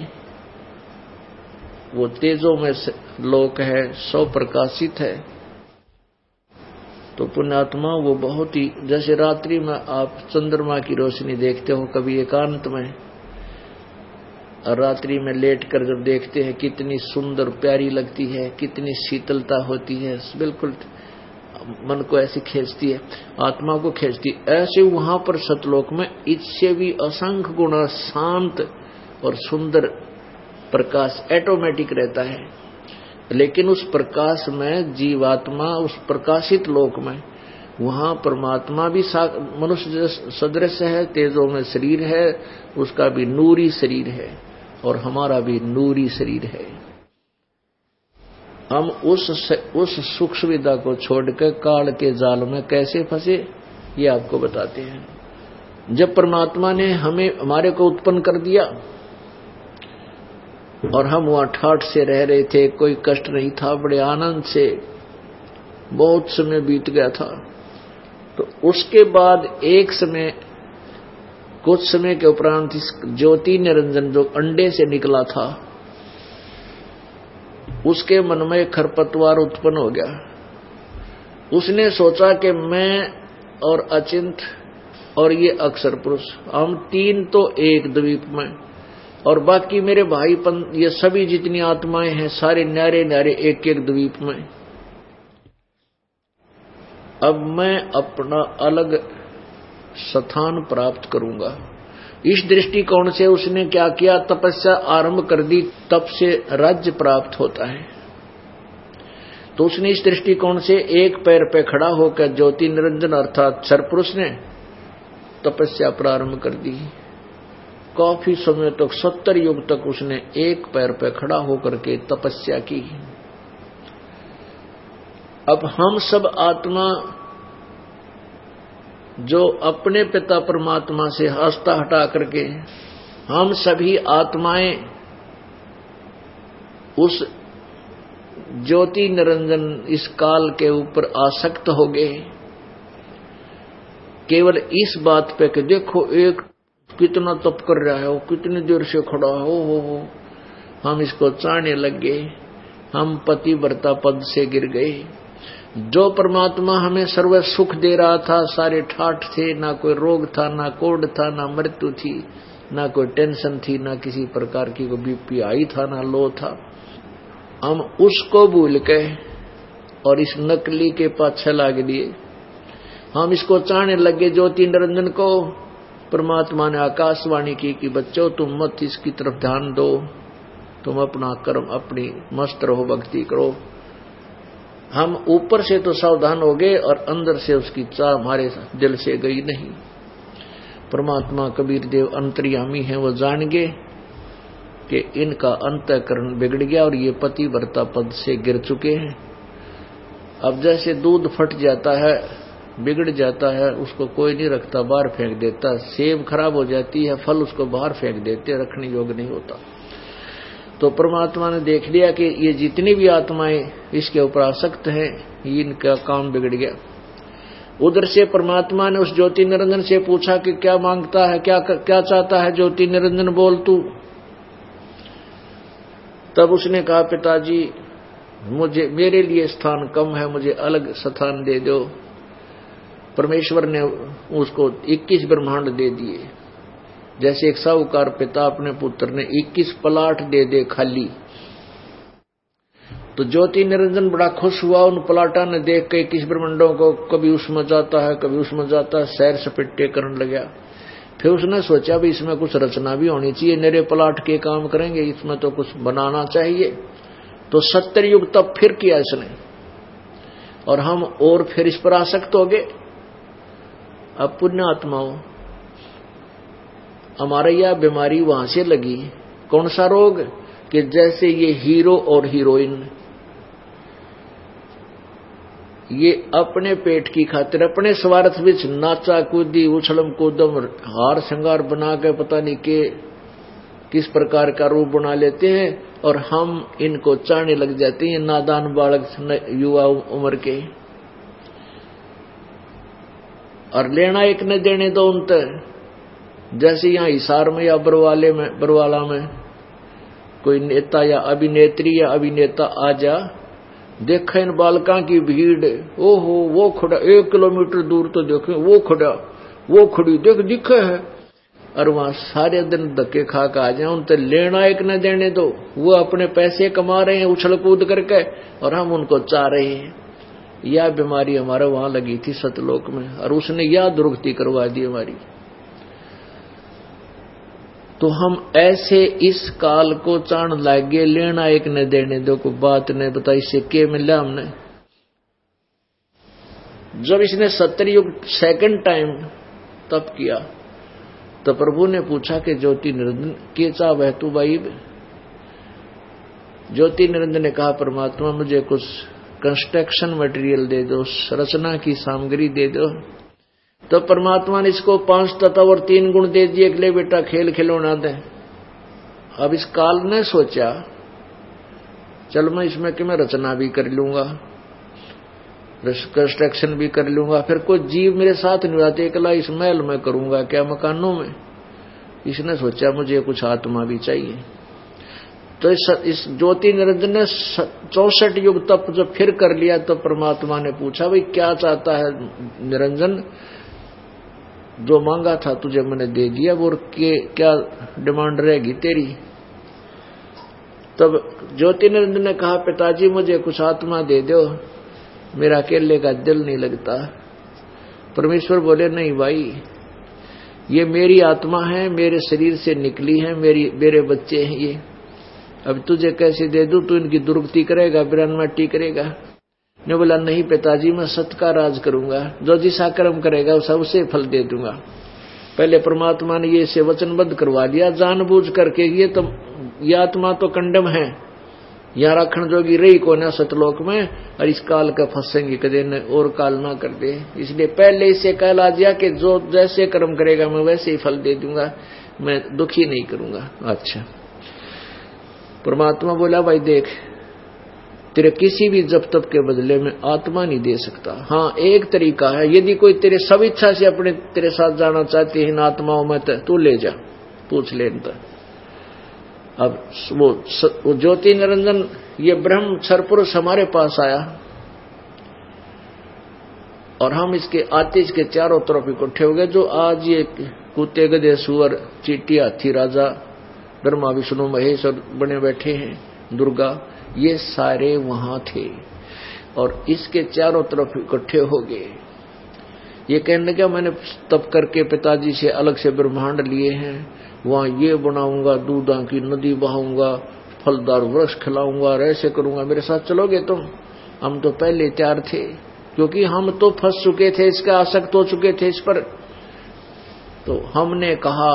वो तेजों में लोक है, सौ प्रकाशित है। तो पुण्यात्मा वो बहुत ही, जैसे रात्रि में आप चंद्रमा की रोशनी देखते हो कभी एकांत में, और रात्रि में लेटकर जब देखते हैं कितनी सुंदर प्यारी लगती है, कितनी शीतलता होती है, बिल्कुल मन को ऐसी खींचती है, आत्मा को खींचती। ऐसे वहां पर सतलोक में इससे भी असंख्य गुना शांत और सुंदर प्रकाश ऑटोमेटिक रहता है। लेकिन उस प्रकाश में जीवात्मा, उस प्रकाशित लोक में, वहां परमात्मा भी मनुष्य सदृश है, तेजों में शरीर है, उसका भी नूरी शरीर है, और हमारा भी नूरी शरीर है। हम उस उस सुख सुविधा को छोड़कर काल के जाल में कैसे फंसे, ये आपको बताते हैं। जब परमात्मा ने हमें हमारे को उत्पन्न कर दिया और हम वहां ठाठ से रह रहे थे, कोई कष्ट नहीं था, बड़े आनंद से बहुत समय बीत गया था। तो उसके बाद एक समय, कुछ समय के उपरांत ज्योति निरंजन जो अंडे से निकला था, उसके मन में खरपतवार उत्पन्न हो गया। उसने सोचा कि मैं और अचिंत और ये अक्षर पुरुष, हम तीन तो एक द्वीप में, और बाकी मेरे भाईपन ये सभी जितनी आत्माएं हैं सारे न्यारे न्यारे एक एक द्वीप में। अब मैं अपना अलग स्थान प्राप्त करूंगा। इस दृष्टिकोण से उसने क्या किया, तपस्या आरंभ कर दी, तप से राज्य प्राप्त होता है। तो उसने इस दृष्टिकोण से एक पैर पे खड़ा होकर ज्योति निरंजन अर्थात सरपुरुष ने तपस्या प्रारंभ कर दी। काफी समय तक, सत्तर युग तक उसने एक पैर पे खड़ा होकर के तपस्या की। अब हम सब आत्मा जो अपने पिता परमात्मा से आस्था हटा करके, हम सभी आत्माएं उस ज्योति निरंजन इस काल के ऊपर आसक्त हो गए, केवल इस बात पे कि देखो एक कितना तप कर रहा है, वो कितनी देर से खड़ा हो हो हो हम इसको चाहने लग गए, हम पतिव्रता पद से गिर गए। जो परमात्मा हमें सर्व सुख दे रहा था, सारे ठाठ थे, ना कोई रोग था, ना कोढ़ था, ना मृत्यु थी, ना कोई टेंशन थी, ना किसी प्रकार की कोई बीपी आई था, ना लो था, हम उसको भूल के और इस नकली के पाछे लाग दिए। हम इसको चाहने लगे ज्योति निरंजन को। परमात्मा ने आकाशवाणी की कि बच्चों तुम मत इसकी तरफ ध्यान दो, तुम अपना कर्म अपनी मस्त रहो, भक्ति करो। हम ऊपर से तो सावधान हो गए और अंदर से उसकी चाह हमारे दिल से गई नहीं। परमात्मा कबीर देव अंतर्यामी है, वो जान गए कि इनका अंतःकरण बिगड़ गया और ये पतिव्रता पद से गिर चुके हैं। अब जैसे दूध फट जाता है, बिगड़ जाता है, उसको कोई नहीं रखता, बाहर फेंक देता। सेब खराब हो जाती है, फल उसको बाहर फेंक देते, रखने योग्य नहीं होता। तो परमात्मा ने देख लिया कि ये जितनी भी आत्माएं इसके ऊपर आसक्त हैं, इनका काम बिगड़ गया। उधर से परमात्मा ने उस ज्योति निरंजन से पूछा कि क्या मांगता है, क्या क्या चाहता है ज्योति निरंजन, बोल तू। तब उसने कहा पिताजी मुझे, मेरे लिए स्थान कम है, मुझे अलग स्थान दे दो। परमेश्वर ने उसको इक्कीस ब्रह्मांड दे दिए। जैसे एक साहूकार पिता अपने पुत्र ने इक्कीस प्लाट दे दे खाली, तो ज्योति निरंजन बड़ा खुश हुआ। उन प्लाटा ने देख के इक्कीस ब्रह्मांडों को, कभी उसमें जाता है कभी उसमें जाता है, सैर सपेटे करने लगा। फिर उसने सोचा भी इसमें कुछ रचना भी होनी चाहिए, मेरे प्लाट के काम करेंगे, इसमें तो कुछ बनाना चाहिए। तो सत्तर युग तब फिर किया इसने, और हम और फिर इस पर आसक्त हो गए। अब पुण्य आत्माओं, हमारा यह बीमारी वहां से लगी। कौन सा रोग, कि जैसे ये हीरो और हीरोइन ये अपने पेट की खातिर, अपने स्वार्थ विच नाचा कूदी उछलम कूदम हार श्रृंगार बना के पता नहीं के किस प्रकार का रूप बना लेते हैं, और हम इनको चाहने लग जाते हैं, नादान बालक युवा उम्र के। और लेना एक न देने दो उन तक। जैसे यहाँ हिसार में या बरवाले में बरवाला में कोई नेता या अभिनेत्री या अभिनेता आ जा, देखा इन बालका की भीड़, ओहो वो खड़ा, एक किलोमीटर दूर तो देखे वो खड़ा, वो खड़ी देख दिखे है, और वहां सारे दिन धक्के खा के आ जाए, उनसे लेना एक न देने दो। वो अपने पैसे कमा रहे हैं उछल कूद करके, और हम उनको चाह रहे हैं। यह बीमारी हमारे वहां लगी थी सतलोक में, और उसने यह दुर्गति करवा दी हमारी। तो हम ऐसे इस काल को चाण लागे, लेना एक न देने दो को बात ने बताई, इससे के मिला हमने। जब इसने सत्तर युग सेकंड टाइम तप किया, तो प्रभु ने पूछा कि ज्योति निरंजन के चाह है तू भाई। ज्योति निरंजन ने कहा परमात्मा मुझे कुछ कंस्ट्रक्शन मटेरियल दे दो, रचना की सामग्री दे दो। तो परमात्मा ने इसको पांच तत्व और तीन गुण दे दिए, ले बेटा खेल खिलौना दे। अब इस काल ने सोचा चल मैं इसमें कि मैं रचना भी कर लूंगा, कंस्ट्रक्शन भी कर लूंगा, फिर कोई जीव मेरे साथ नहीं आते, अकेला इस महल में करूंगा क्या, मकानों में। इसने सोचा मुझे कुछ आत्मा भी चाहिए। तो इस, इस ज्योति निरंजन ने चौसठ युग तप जब फिर कर लिया, तो परमात्मा ने पूछा भाई क्या चाहता है निरंजन, जो मांगा था तुझे मैंने दे दिया, वो के क्या डिमांड रहेगी तेरी। तब ज्योति निरंजन ने कहा पिताजी मुझे कुछ आत्मा दे दो। मेरा अकेले का दिल नहीं लगता। परमेश्वर बोले नहीं भाई, ये मेरी आत्मा है, मेरे शरीर से निकली है, मेरी मेरे बच्चे हैं ये। अब तुझे कैसे दे दूं, तू इनकी दुर्गति करेगा, बिरानमाटी करेगा। ने बोला नहीं पिताजी, मैं सत्य का राज करूंगा, जो जिसा कर्म करेगा उसे उसे फल दे दूंगा। पहले परमात्मा ने ये से वचनबद्ध करवा दिया जानबूझ करके। ये तो ये आत्मा तो कंडम है, यहाँ रखण जोगी रही को ना सतलोक में, और इस काल का फंसेंगे कदे न और काल ना कर दे। इसलिए पहले इसे कहला दिया कि जो जैसे कर्म करेगा मैं वैसे ही फल दे दूंगा, मैं दुखी नहीं करूंगा। अच्छा, परमात्मा बोला भाई देख, तेरे किसी भी जप तप के बदले में आत्मा नहीं दे सकता। हाँ एक तरीका है, यदि कोई तेरे सब इच्छा से अपने तेरे साथ जाना चाहती है इन आत्माओं में, तू ले जा, पूछ ले इनका। अब वो, वो ज्योति निरंजन ये ब्रह्म क्षर पुरुष हमारे पास आया और हम इसके आते इसके चारों तरफ इकट्ठे हो गए। जो आज ये कुत्ते गधे सुअर चींटी हाथी राजा ब्रह्मा विष्णु महेश और बने बैठे हैं दुर्गा, ये सारे वहां थे और इसके चारों तरफ इकट्ठे हो गए। ये कहने क्या मैंने तप करके पिताजी से अलग से ब्रह्मांड लिए हैं, वहां ये बनाऊंगा, दूधा की नदी बहाऊंगा, फलदार वृक्ष खिलाऊंगा, ऐसे करूंगा, मेरे साथ चलोगे तुम? हम तो पहले तैयार थे, क्योंकि हम तो फंस चुके थे, इसका आसक्त हो चुके थे इस पर। तो हमने कहा,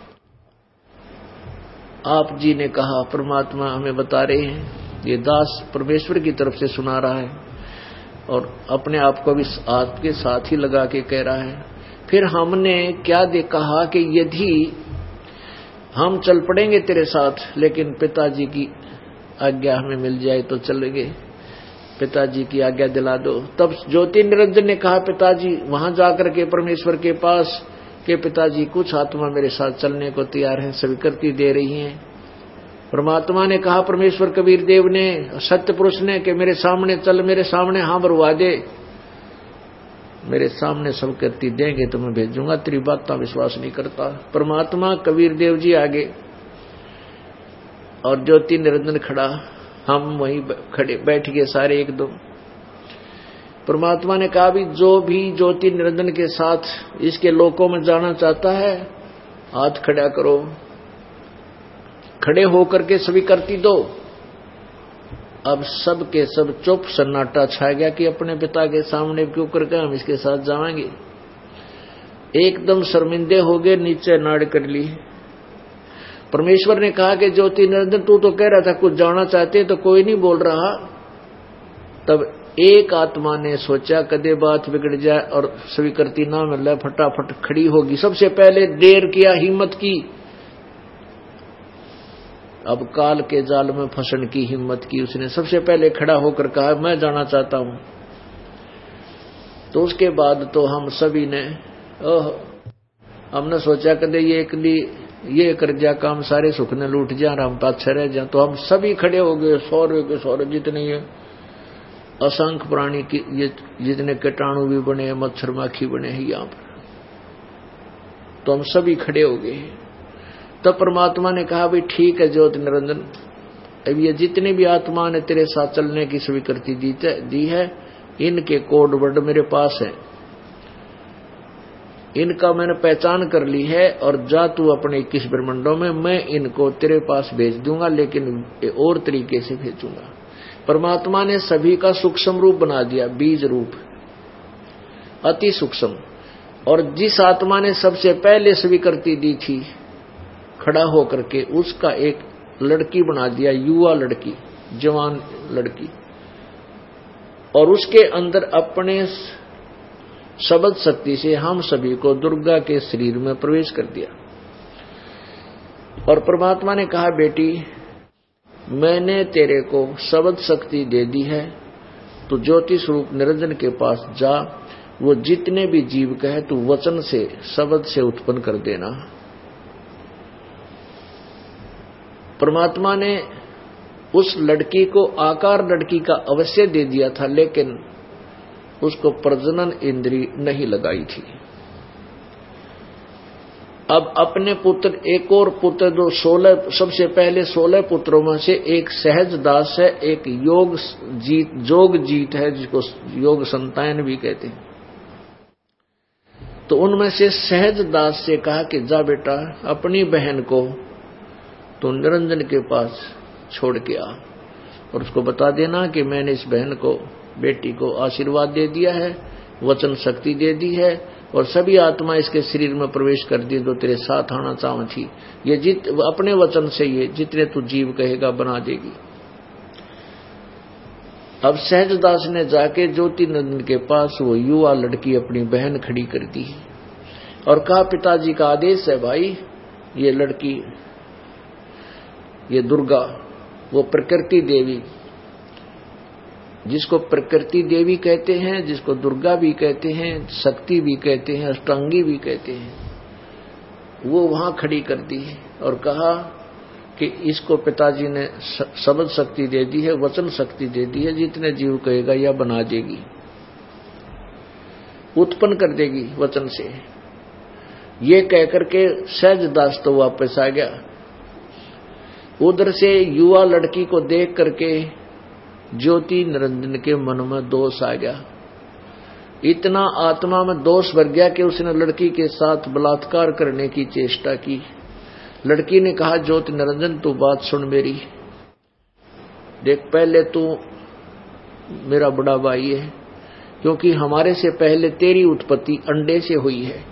आप जी ने कहा, परमात्मा हमें बता रहे हैं, ये दास परमेश्वर की तरफ से सुना रहा है और अपने आप को भी आपके साथ ही लगा के कह रहा है। फिर हमने क्या दे कहा कि यदि हम चल पड़ेंगे तेरे साथ, लेकिन पिताजी की आज्ञा हमें मिल जाए तो चलेंगे, पिताजी की आज्ञा दिला दो। तब ज्योति निरंजन ने कहा पिताजी वहां जाकर के परमेश्वर के पास के पिताजी कुछ आत्मा मेरे साथ चलने को तैयार है, स्वीकृति दे रही हैं। परमात्मा ने कहा परमेश्वर कबीर देव ने, सत्य पुरुष ने, कि मेरे सामने चल, मेरे सामने हाँ बरवा दे, मेरे सामने सब करती देंगे तो मैं भेजूंगा, तेरी बात का विश्वास नहीं करता। परमात्मा कबीर देव जी आगे और ज्योति निरंजन खड़ा, हम वहीं खड़े बैठ गए सारे एकदम। परमात्मा ने कहा भी जो भी ज्योति निरंजन के साथ इसके लोकों में जाना चाहता है हाथ खड़ा करो। खड़े होकर के सभी करती दो। अब सब के सब चुप सन्नाटा छा गया कि अपने पिता के सामने क्यों करके हम इसके साथ जाएंगे। एकदम शर्मिंदे हो गए, नीचे नाड़ कर ली। परमेश्वर ने कहा कि ज्योति निरंजन तू तो कह रहा था कुछ जाना चाहते, तो कोई नहीं बोल रहा। तब एक आत्मा ने सोचा कदे बात बिगड़ जाए और स्वीकृति ना मिले, फटाफट खड़ी होगी। सबसे पहले देर किया, हिम्मत की। अब काल के जाल में फंसने की हिम्मत की उसने। सबसे पहले खड़ा होकर कहा मैं जाना चाहता हूं। तो उसके बाद तो हम सभी ने ओह हमने सोचा कदे ये एकली ये कर जा काम, सारे सुख ने लूट जा, हम पाछे रह जा। तो हम सभी खड़े हो गए, सौर्य के सौर्य जितने ये असंख्य प्राणी की, ये जितने कीटाणु भी बने हैं, मच्छर माखी बने हैं यहाँ पर, तो हम सभी खड़े हो गए। तब परमात्मा ने कहा भाई ठीक है ज्योति निरंजन, अब ये जितने भी आत्मा ने तेरे साथ चलने की स्वीकृति दी, दी है, इनके कोड वर्ड मेरे पास है, इनका मैंने पहचान कर ली है। और जा तू अपने इक्कीस ब्रह्मंडों में, मैं इनको तेरे पास भेज दूंगा, लेकिन और तरीके से भेजूंगा। परमात्मा ने सभी का सूक्ष्म रूप बना दिया, बीज रूप, अति सूक्ष्म। और जिस आत्मा ने सबसे पहले स्वीकृति दी थी खड़ा होकर के, उसका एक लड़की बना दिया, युवा लड़की, जवान लड़की। और उसके अंदर अपने शब्द शक्ति से हम सभी को दुर्गा के शरीर में प्रवेश कर दिया। और परमात्मा ने कहा बेटी मैंने तेरे को शब्द शक्ति दे दी है, तो ज्योति स्वरूप निरंजन के पास जा, वो जितने भी जीव कहे तू वचन से शब्द से उत्पन्न कर देना। परमात्मा ने उस लड़की को आकार लड़की का अवश्य दे दिया था, लेकिन उसको प्रजनन इंद्री नहीं लगाई थी। अब अपने पुत्र, एक और पुत्र, जो सोलह, सबसे पहले सोलह पुत्रों में से एक सहज दास है, एक योग जीत जोग जीत है, जिसको योग संतान भी कहते हैं। तो उनमें से सहज दास से कहा कि जा बेटा, अपनी बहन को तो निरंजन के पास छोड़ के आ और उसको बता देना कि मैंने इस बहन को, बेटी को आशीर्वाद दे दिया है, वचन शक्ति दे दी है, और सभी आत्मा इसके शरीर में प्रवेश कर दी जो तेरे साथ आना चाह थी। ये जित अपने वचन से ये जितने तू जीव कहेगा बना देगी। अब सहजदास ने जाके ज्योति नंदन के पास वो युवा लड़की अपनी बहन खड़ी कर दी और कहा, पिताजी का आदेश है भाई, ये लड़की, ये दुर्गा, वो प्रकृति देवी, जिसको प्रकृति देवी कहते हैं, जिसको दुर्गा भी कहते हैं, शक्ति भी कहते हैं, अष्टांगी भी कहते हैं, वो वहां खड़ी कर दी और कहा कि इसको पिताजी ने शब्द शक्ति दे दी है, वचन शक्ति दे दी है, जितने जीव कहेगा या बना देगी, उत्पन्न कर देगी वचन से। ये कहकर के सहजदास तो वापस आ गया। उधर से युवा लड़की को देख करके ज्योति निरंजन के मन में दोष आ गया। इतना आत्मा में दोष भर गया कि उसने लड़की के साथ बलात्कार करने की चेष्टा की। लड़की ने कहा, ज्योति निरंजन तू बात सुन मेरी, देख पहले तू मेरा बड़ा भाई है, क्योंकि हमारे से पहले तेरी उत्पत्ति अंडे से हुई है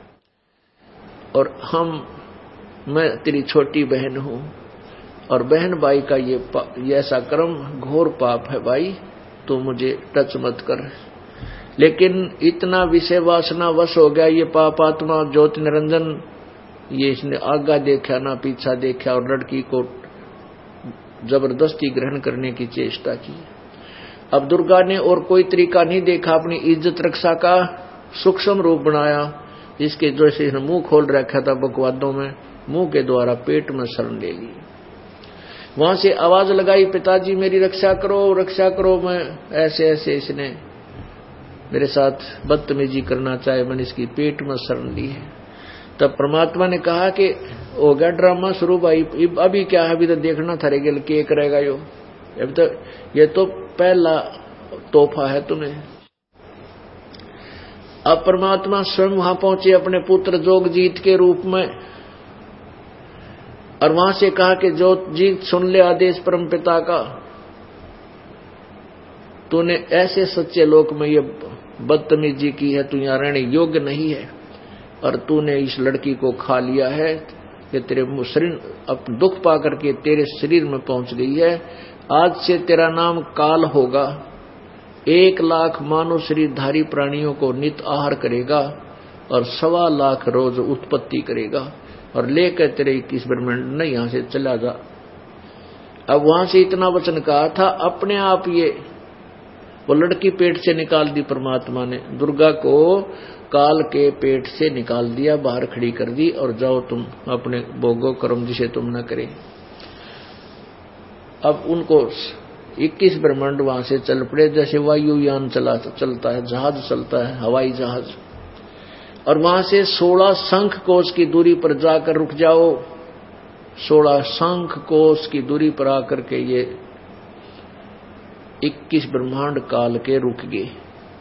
और हम मैं तेरी छोटी बहन हूं, और बहन भाई का ये, ये ऐसा कर्म घोर पाप है भाई, तो मुझे टच मत कर। लेकिन इतना विषय वासना वश हो गया ये पाप आत्मा ज्योति निरंजन, ये इसने आगा देखा ना पीछा देखा और लड़की को जबरदस्ती ग्रहण करने की चेष्टा की। अब दुर्गा ने और कोई तरीका नहीं देखा, अपनी इज्जत रक्षा का सूक्ष्म रूप बनाया, इसके जैसे इसने मुंह खोल रखा था बकवादों में, मुंह के द्वारा पेट में शरण ले ली। वहां से आवाज लगाई, पिताजी मेरी रक्षा करो, रक्षा करो, मैं ऐसे ऐसे इसने मेरे साथ बदतमीजी करना चाहे, मैंने इसकी पेट में शरण ली है। तब परमात्मा ने कहा कि हो गया ड्रामा शुरू भाई, अभी क्या है, अभी तो देखना था रेगल के करेगा यो, अभी तो ये तो पहला तोहफा है तुम्हें। अब परमात्मा स्वयं वहां पहुंचे अपने पुत्र जोगजीत के रूप में और वहां से कहा कि जोगजीत सुन ले आदेश परम पिता का, तूने ऐसे सच्चे लोक में ये बदतमीजी की है, तू यहाँ रहने योग्य नहीं है और तूने इस लड़की को खा लिया है कि तेरे शरीर अब दुख पा करके तेरे शरीर में पहुंच गई है। आज से तेरा नाम काल होगा, एक लाख मानव शरीरधारी प्राणियों को नित आहार करेगा और सवा लाख रोज उत्पत्ति करेगा और लेकर तेरे इक्कीस ब्रह्मांड ने यहां से चला जा। अब वहां से इतना वचन कहा था, अपने आप ये वो लड़की पेट से निकाल दी परमात्मा ने, दुर्गा को काल के पेट से निकाल दिया, बाहर खड़ी कर दी और जाओ तुम अपने भोगो कर्म जिसे तुम न करे। अब उनको इक्कीस ब्रह्मांड वहां से चल पड़े, जैसे वायुयान चला चलता है, जहाज चलता है, हवाई जहाज। और वहां से सोलह शंख कोश की दूरी पर जाकर रुक जाओ, सोलह शंख कोश की दूरी पर आकर के ये इक्कीस ब्रह्मांड काल के रुक गए।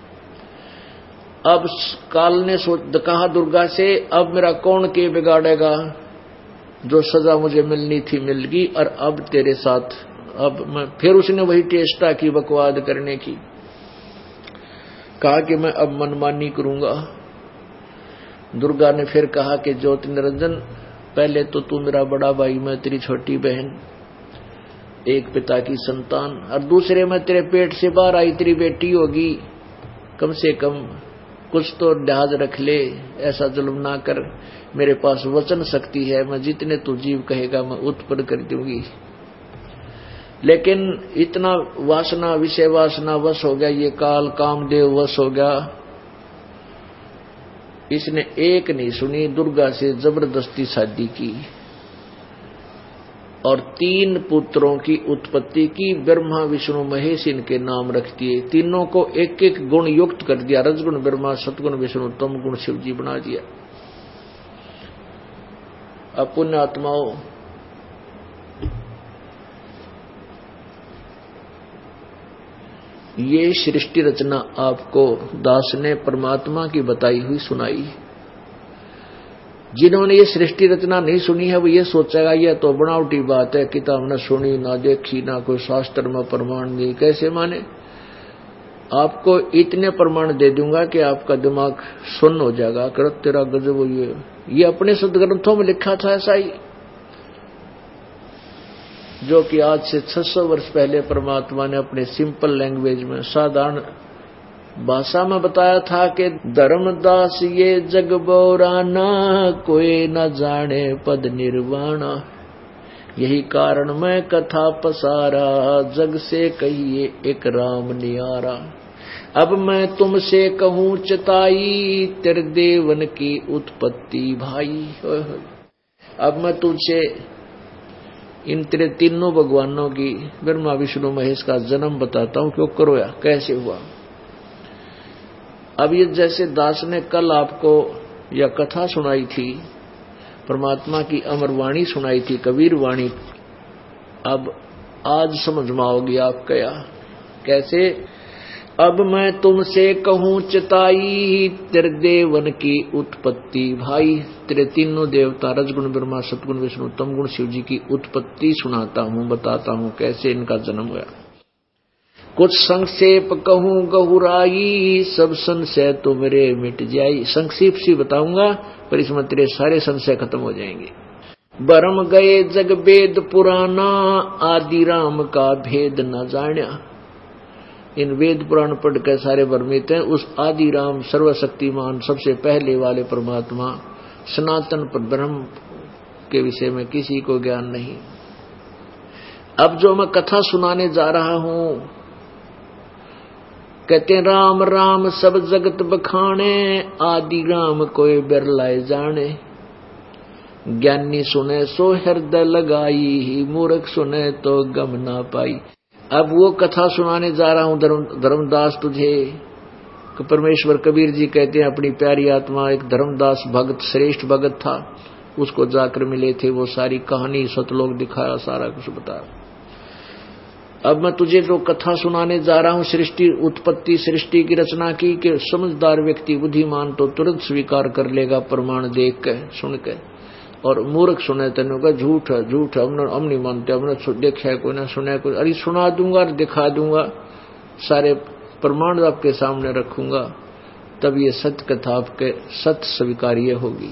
अब काल ने कहा दुर्गा से, अब मेरा कौन के बिगाड़ेगा, जो सजा मुझे मिलनी थी मिल गई और अब तेरे साथ अब मैं। फिर उसने वही चेष्टा की बकवाद करने की, कहा कि मैं अब मनमानी करूंगा। दुर्गा ने फिर कहा कि ज्योति निरंजन, पहले तो तू मेरा बड़ा भाई, मैं तेरी छोटी बहन, एक पिता की संतान, और दूसरे में तेरे पेट से बाहर आई तेरी बेटी होगी, कम से कम कुछ तो लिहाज रख ले, ऐसा जुल्म ना कर। मेरे पास वचन शक्ति है, मैं जितने तू जीव कहेगा मैं उत्पन्न कर दूंगी। लेकिन इतना वासना विषय वासना वश हो गया, ये काल कामदेव वश हो गया, इसने एक नहीं सुनी, दुर्गा से जबरदस्ती शादी की और तीन पुत्रों की उत्पत्ति की। ब्रह्मा विष्णु महेश इनके नाम रख दिए, तीनों को एक एक गुण युक्त कर दिया, रजगुण ब्रह्मा, सतगुण विष्णु, तम गुण शिव जी बना दिया। अब पुण्य आत्माओं, ये सृष्टि रचना आपको दास ने परमात्मा की बताई हुई सुनाई। जिन्होंने ये सृष्टि रचना नहीं सुनी है वो ये सोचेगा यह तो बनावटी बात है, किताब न सुनी ना देखी ना कोई शास्त्र में प्रमाण नहीं, कैसे माने। आपको इतने प्रमाण दे दूंगा कि आपका दिमाग सुन्न हो जाएगा, कर तेरा गजब। ये ये अपने सदग्रंथों में लिखा था ऐसा ही, जो कि आज से छह सौ वर्ष पहले परमात्मा ने अपने सिंपल लैंग्वेज में साधारण भाषा में बताया था कि धर्मदास ये जग बोराना, कोई न जाने पद निर्वाणा। यही कारण मैं कथा पसारा, जग से कहिए एक राम नियारा। अब मैं तुमसे कहूँ चताई, तेरे देवन की उत्पत्ति भाई। अब मैं तुझसे इन तेरे तीनों भगवानों की, ब्रह्मा विष्णु महेश का जन्म बताता हूँ, क्यों करो या कैसे हुआ। अब ये जैसे दास ने कल आपको यह कथा सुनाई थी, परमात्मा की अमर वाणी सुनाई थी, कबीर वाणी, अब आज समझ में आओगी आप क्या कैसे। अब मैं तुमसे कहूँ चताई, तेरे देवन की उत्पत्ति भाई। तेरे तीनों देवता रजगुण ब्रह्मा सतगुण विष्णु तमगुण शिव जी की उत्पत्ति सुनाता हूँ, बताता हूँ कैसे इनका जन्म हुआ। कुछ संक्षेप कहूँ गहुराई, सब संशय तो मेरे मिट जाई। संक्षेप सी बताऊंगा पर इसमें तेरे सारे संशय खत्म हो जाएंगे। बरम गए जग वेद पुराना, आदि राम का भेद न जान्या। इन वेद पुराण पढ़ कर सारे भ्रमित हैं, उस आदि राम सर्वशक्तिमान सबसे पहले वाले परमात्मा सनातन पर ब्रह्म के विषय में किसी को ज्ञान नहीं। अब जो मैं कथा सुनाने जा रहा हूं, कहते राम राम सब जगत बखाने, आदि राम कोई बिरलाए जाने। ज्ञानी सुने सो हृदय लगाई, मूर्ख सुने तो गम ना पाई। अब वो कथा सुनाने जा रहा हूं धर्म धर्मदास तुझे, कि परमेश्वर कबीर जी कहते हैं अपनी प्यारी आत्मा एक धर्मदास भगत श्रेष्ठ भगत था, उसको जाकर मिले थे, वो सारी कहानी सतलोक दिखाया, सारा कुछ बताया। अब मैं तुझे जो कथा सुनाने जा रहा हूं सृष्टि उत्पत्ति सृष्टि की रचना की, कि समझदार व्यक्ति बुद्धिमान तो तुरंत स्वीकार कर लेगा प्रमाण देख के सुन के, और मूर्ख सुने तेनों का झूठ है झूठ है, हमने हम नहीं मानते, हमने देखा है कोई ना सुना है कोई। अरे सुना दूंगा और दिखा दूंगा, सारे प्रमाण आपके सामने रखूंगा, तब ये सत्य कथा आपके सत्य स्वीकार्य होगी।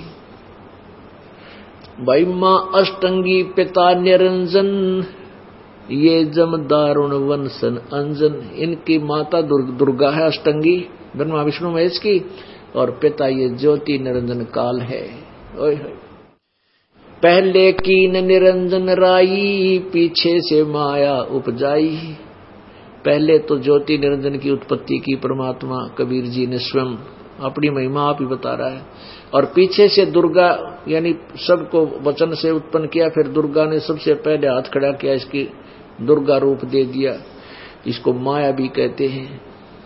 भाई माँ अष्टंगी पिता निरंजन, ये जम दारुण वंशन अंजन। इनकी माता दुर्गा है अष्टंगी ब्रह्मा विष्णु महेश की, और पिता ये ज्योति निरंजन काल है। ओए पहले कीन निरंजन राई, पीछे से माया उपजाई। पहले तो ज्योति निरंजन की उत्पत्ति की परमात्मा कबीर जी ने स्वयं, अपनी महिमा आप ही बता रहा है, और पीछे से दुर्गा यानी सबको वचन से उत्पन्न किया, फिर दुर्गा ने सबसे पहले हाथ खड़ा किया, इसकी दुर्गा रूप दे दिया, इसको माया भी कहते हैं।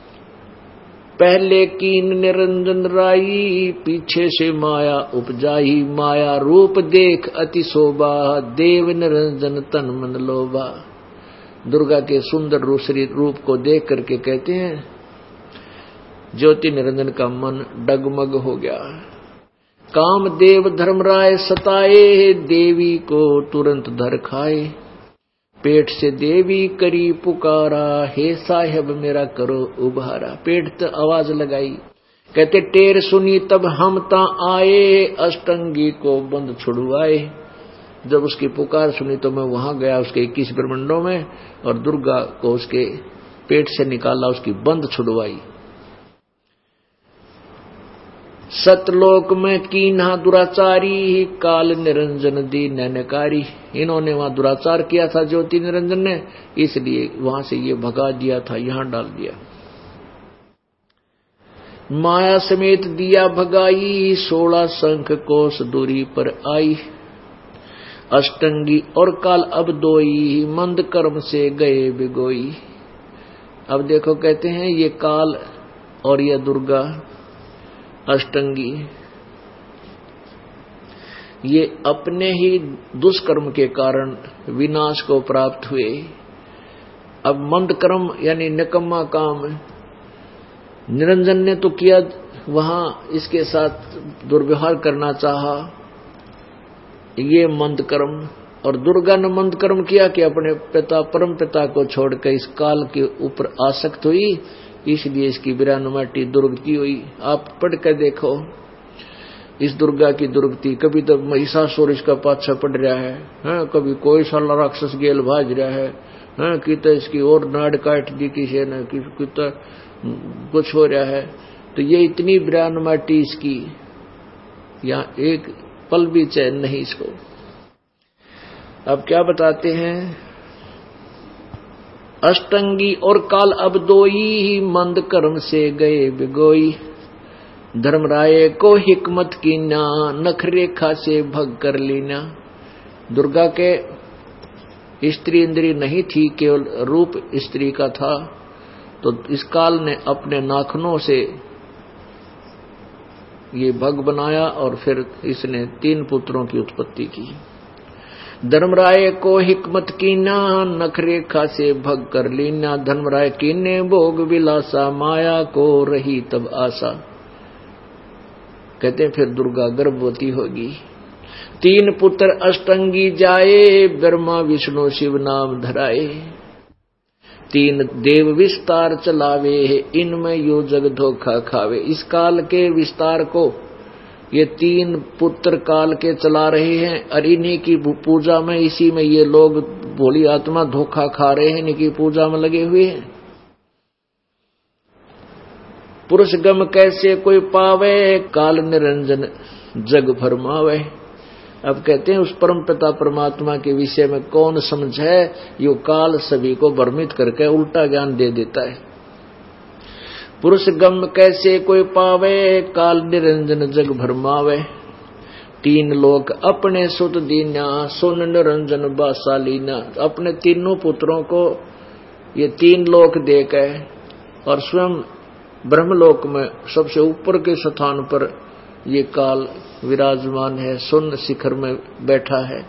पहले कीन निरंजन राई, पीछे से माया उपजाई। माया रूप देख अति शोभा, देव निरंजन तन मन लोभा। दुर्गा के सुंदर रूसरी रूप को देख करके कहते हैं ज्योति निरंजन का मन डगमग हो गया। काम देव धर्मराय सताए, देवी को तुरंत धर खाए। पेट से देवी करी पुकारा, हे साहेब मेरा करो उबारा। पेट तो आवाज लगाई, कहते टेर सुनी तब हम ता आए, अष्टंगी को बंद छुड़वाए। जब उसकी पुकार सुनी तो मैं वहां गया उसके इक्कीस ब्रह्मंडों में, और दुर्गा को उसके पेट से निकाला, उसकी बंद छुड़वाई। सतलोक में कीन्हा दुराचारी, काल निरंजन दी नैनकारी। इन्होंने वहां दुराचार किया था ज्योति निरंजन ने, इसलिए वहां से ये भगा दिया था, यहां डाल दिया। माया समेत दिया भगाई, सोलह शंख कोस दूरी पर आई। अष्टंगी और काल अब दोई, मंद कर्म से गए बिगोई। अब देखो कहते हैं ये काल और ये दुर्गा अष्टंगी, ये अपने ही दुष्कर्म के कारण विनाश को प्राप्त हुए। अब मंद कर्म यानी निकम्मा काम निरंजन ने तो किया, वहां इसके साथ दुर्व्यवहार करना चाहा, ये मंद कर्म। और दुर्गा ने मंद कर्म किया कि अपने पिता परम पिता को छोड़कर इस काल के ऊपर आसक्त हुई, इसलिए इसकी विरानुमाटी दुर्गति हुई। आप पढ़ कर देखो इस दुर्गा की दुर्गति। कभी तो महिषासुर इसका पाछा पड़ रहा है, है? कभी कोई साला राक्षस गेल भाज रहा है, है? कि तो इसकी और नाड़ काट दी किसी ने, कि तो कुछ हो रहा है। तो ये इतनी विरानुमाटी इसकी, यहाँ एक पल भी चैन नहीं इसको। अब क्या बताते हैं, अष्टंगी और काल अब दोई, मंद कर्म से गए बिगोई। धर्मराय को हिकमत की ना, नख रेखा से भग कर लीना। दुर्गा के स्त्री इंद्री नहीं थी, केवल रूप स्त्री का था, तो इस काल ने अपने नाखनों से ये भग बनाया और फिर इसने तीन पुत्रों की उत्पत्ति की। धर्मराय को हिकमत की ना, नख रेखा से भग कर लीना। धर्मराय की ने भोग विलासा, माया को रही तब आशा। कहते हैं फिर दुर्गा गर्भवती होगी। तीन पुत्र अष्टंगी जाए, ब्रह्मा विष्णु शिव नाम धराए। तीन देव विस्तार चलावे, इनमें यो जग धोखा खावे। इस काल के विस्तार को ये तीन पुत्र काल के चला रहे हैं, और इन्हीं की पूजा में, इसी में ये लोग भोली आत्मा धोखा खा रहे हैं, इन्हीं की पूजा में लगे हुए हैं। पुरुष गम कैसे कोई पावे, काल निरंजन जग भरमावे। अब कहते हैं उस परम पिता परमात्मा के विषय में कौन समझे, यो काल सभी को भ्रमित करके उल्टा ज्ञान दे देता है। पुरुष गम कैसे कोई पावे, काल निरंजन जग भरमावे। तीन लोक अपने सुत दीना, सुन निरंजन बासालीना। अपने तीनों पुत्रों को ये तीन लोक देकर और स्वयं ब्रह्मलोक में सबसे ऊपर के स्थान पर ये काल विराजमान है, सुन शिखर में बैठा है।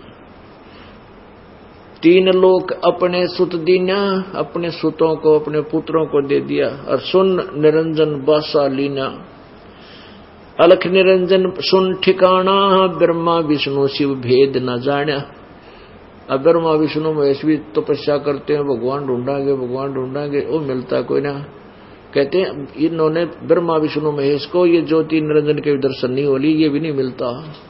तीन लोक अपने सुत दीना, अपने सुतों को अपने पुत्रों को दे दिया। और सुन निरंजन बासा लीना, अलख निरंजन सुन ठिकाना। ब्रह्मा विष्णु शिव भेद न जाना। अब ब्रह्मा विष्णु महेश भी तपस्या करते हैं, भगवान ढूंढांगे भगवान ढूंढांगे, वो मिलता कोई ना। कहते हैं इन्होंने ब्रह्मा विष्णु महेश को ये ज्योति निरंजन के दर्शन नहीं होली, ये भी नहीं मिलता।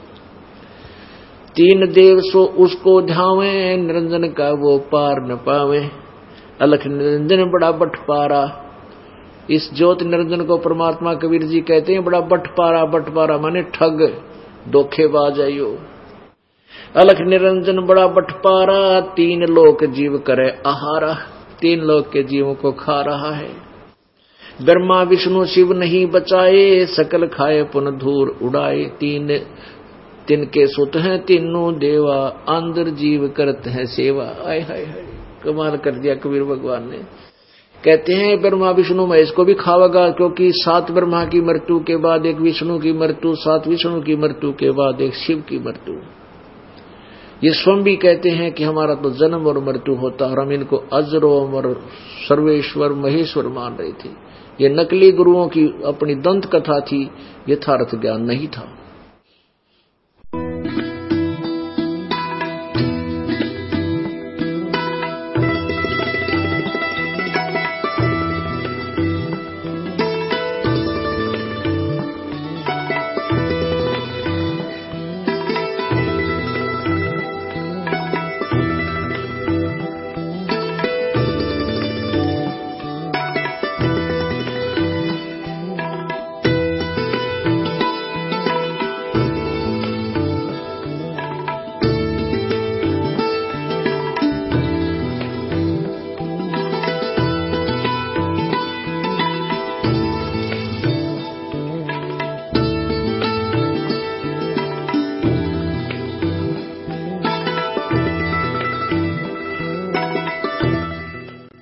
तीन देव सो उसको ध्यावे, निरंजन का वो पार न पावे। अलख निरंजन बड़ा बटपारा। इस ज्योति निरंजन को परमात्मा कबीर जी कहते हैं बड़ा बटपारा। बटपारा माने ठग, धोखेबाज है यो। अलख निरंजन बड़ा बटपारा, तीन लोक जीव करे आहारा। तीन लोक के जीवों को खा रहा है। ब्रह्मा विष्णु शिव नहीं बचाए, सकल खाए पुन धूर उड़ाए। तीन तिनके सुत हैं तीनों देवा, अंदर जीव करते हैं सेवा। आय हाय हाय, कमाल कर दिया कबीर भगवान ने। कहते हैं ब्रह्मा विष्णु महेश को भी खावेगा, क्योंकि सात ब्रह्मा की मृत्यु के बाद एक विष्णु की मृत्यु, सात विष्णु की मृत्यु के बाद एक शिव की मृत्यु। ये स्वयं भी कहते हैं कि हमारा तो जन्म और मृत्यु होता, और हम इनको अजरो अमर सर्वेश्वर महेश्वर मान रहे थे। ये नकली गुरुओं की अपनी दंत कथा थी, यथार्थ ज्ञान नहीं था।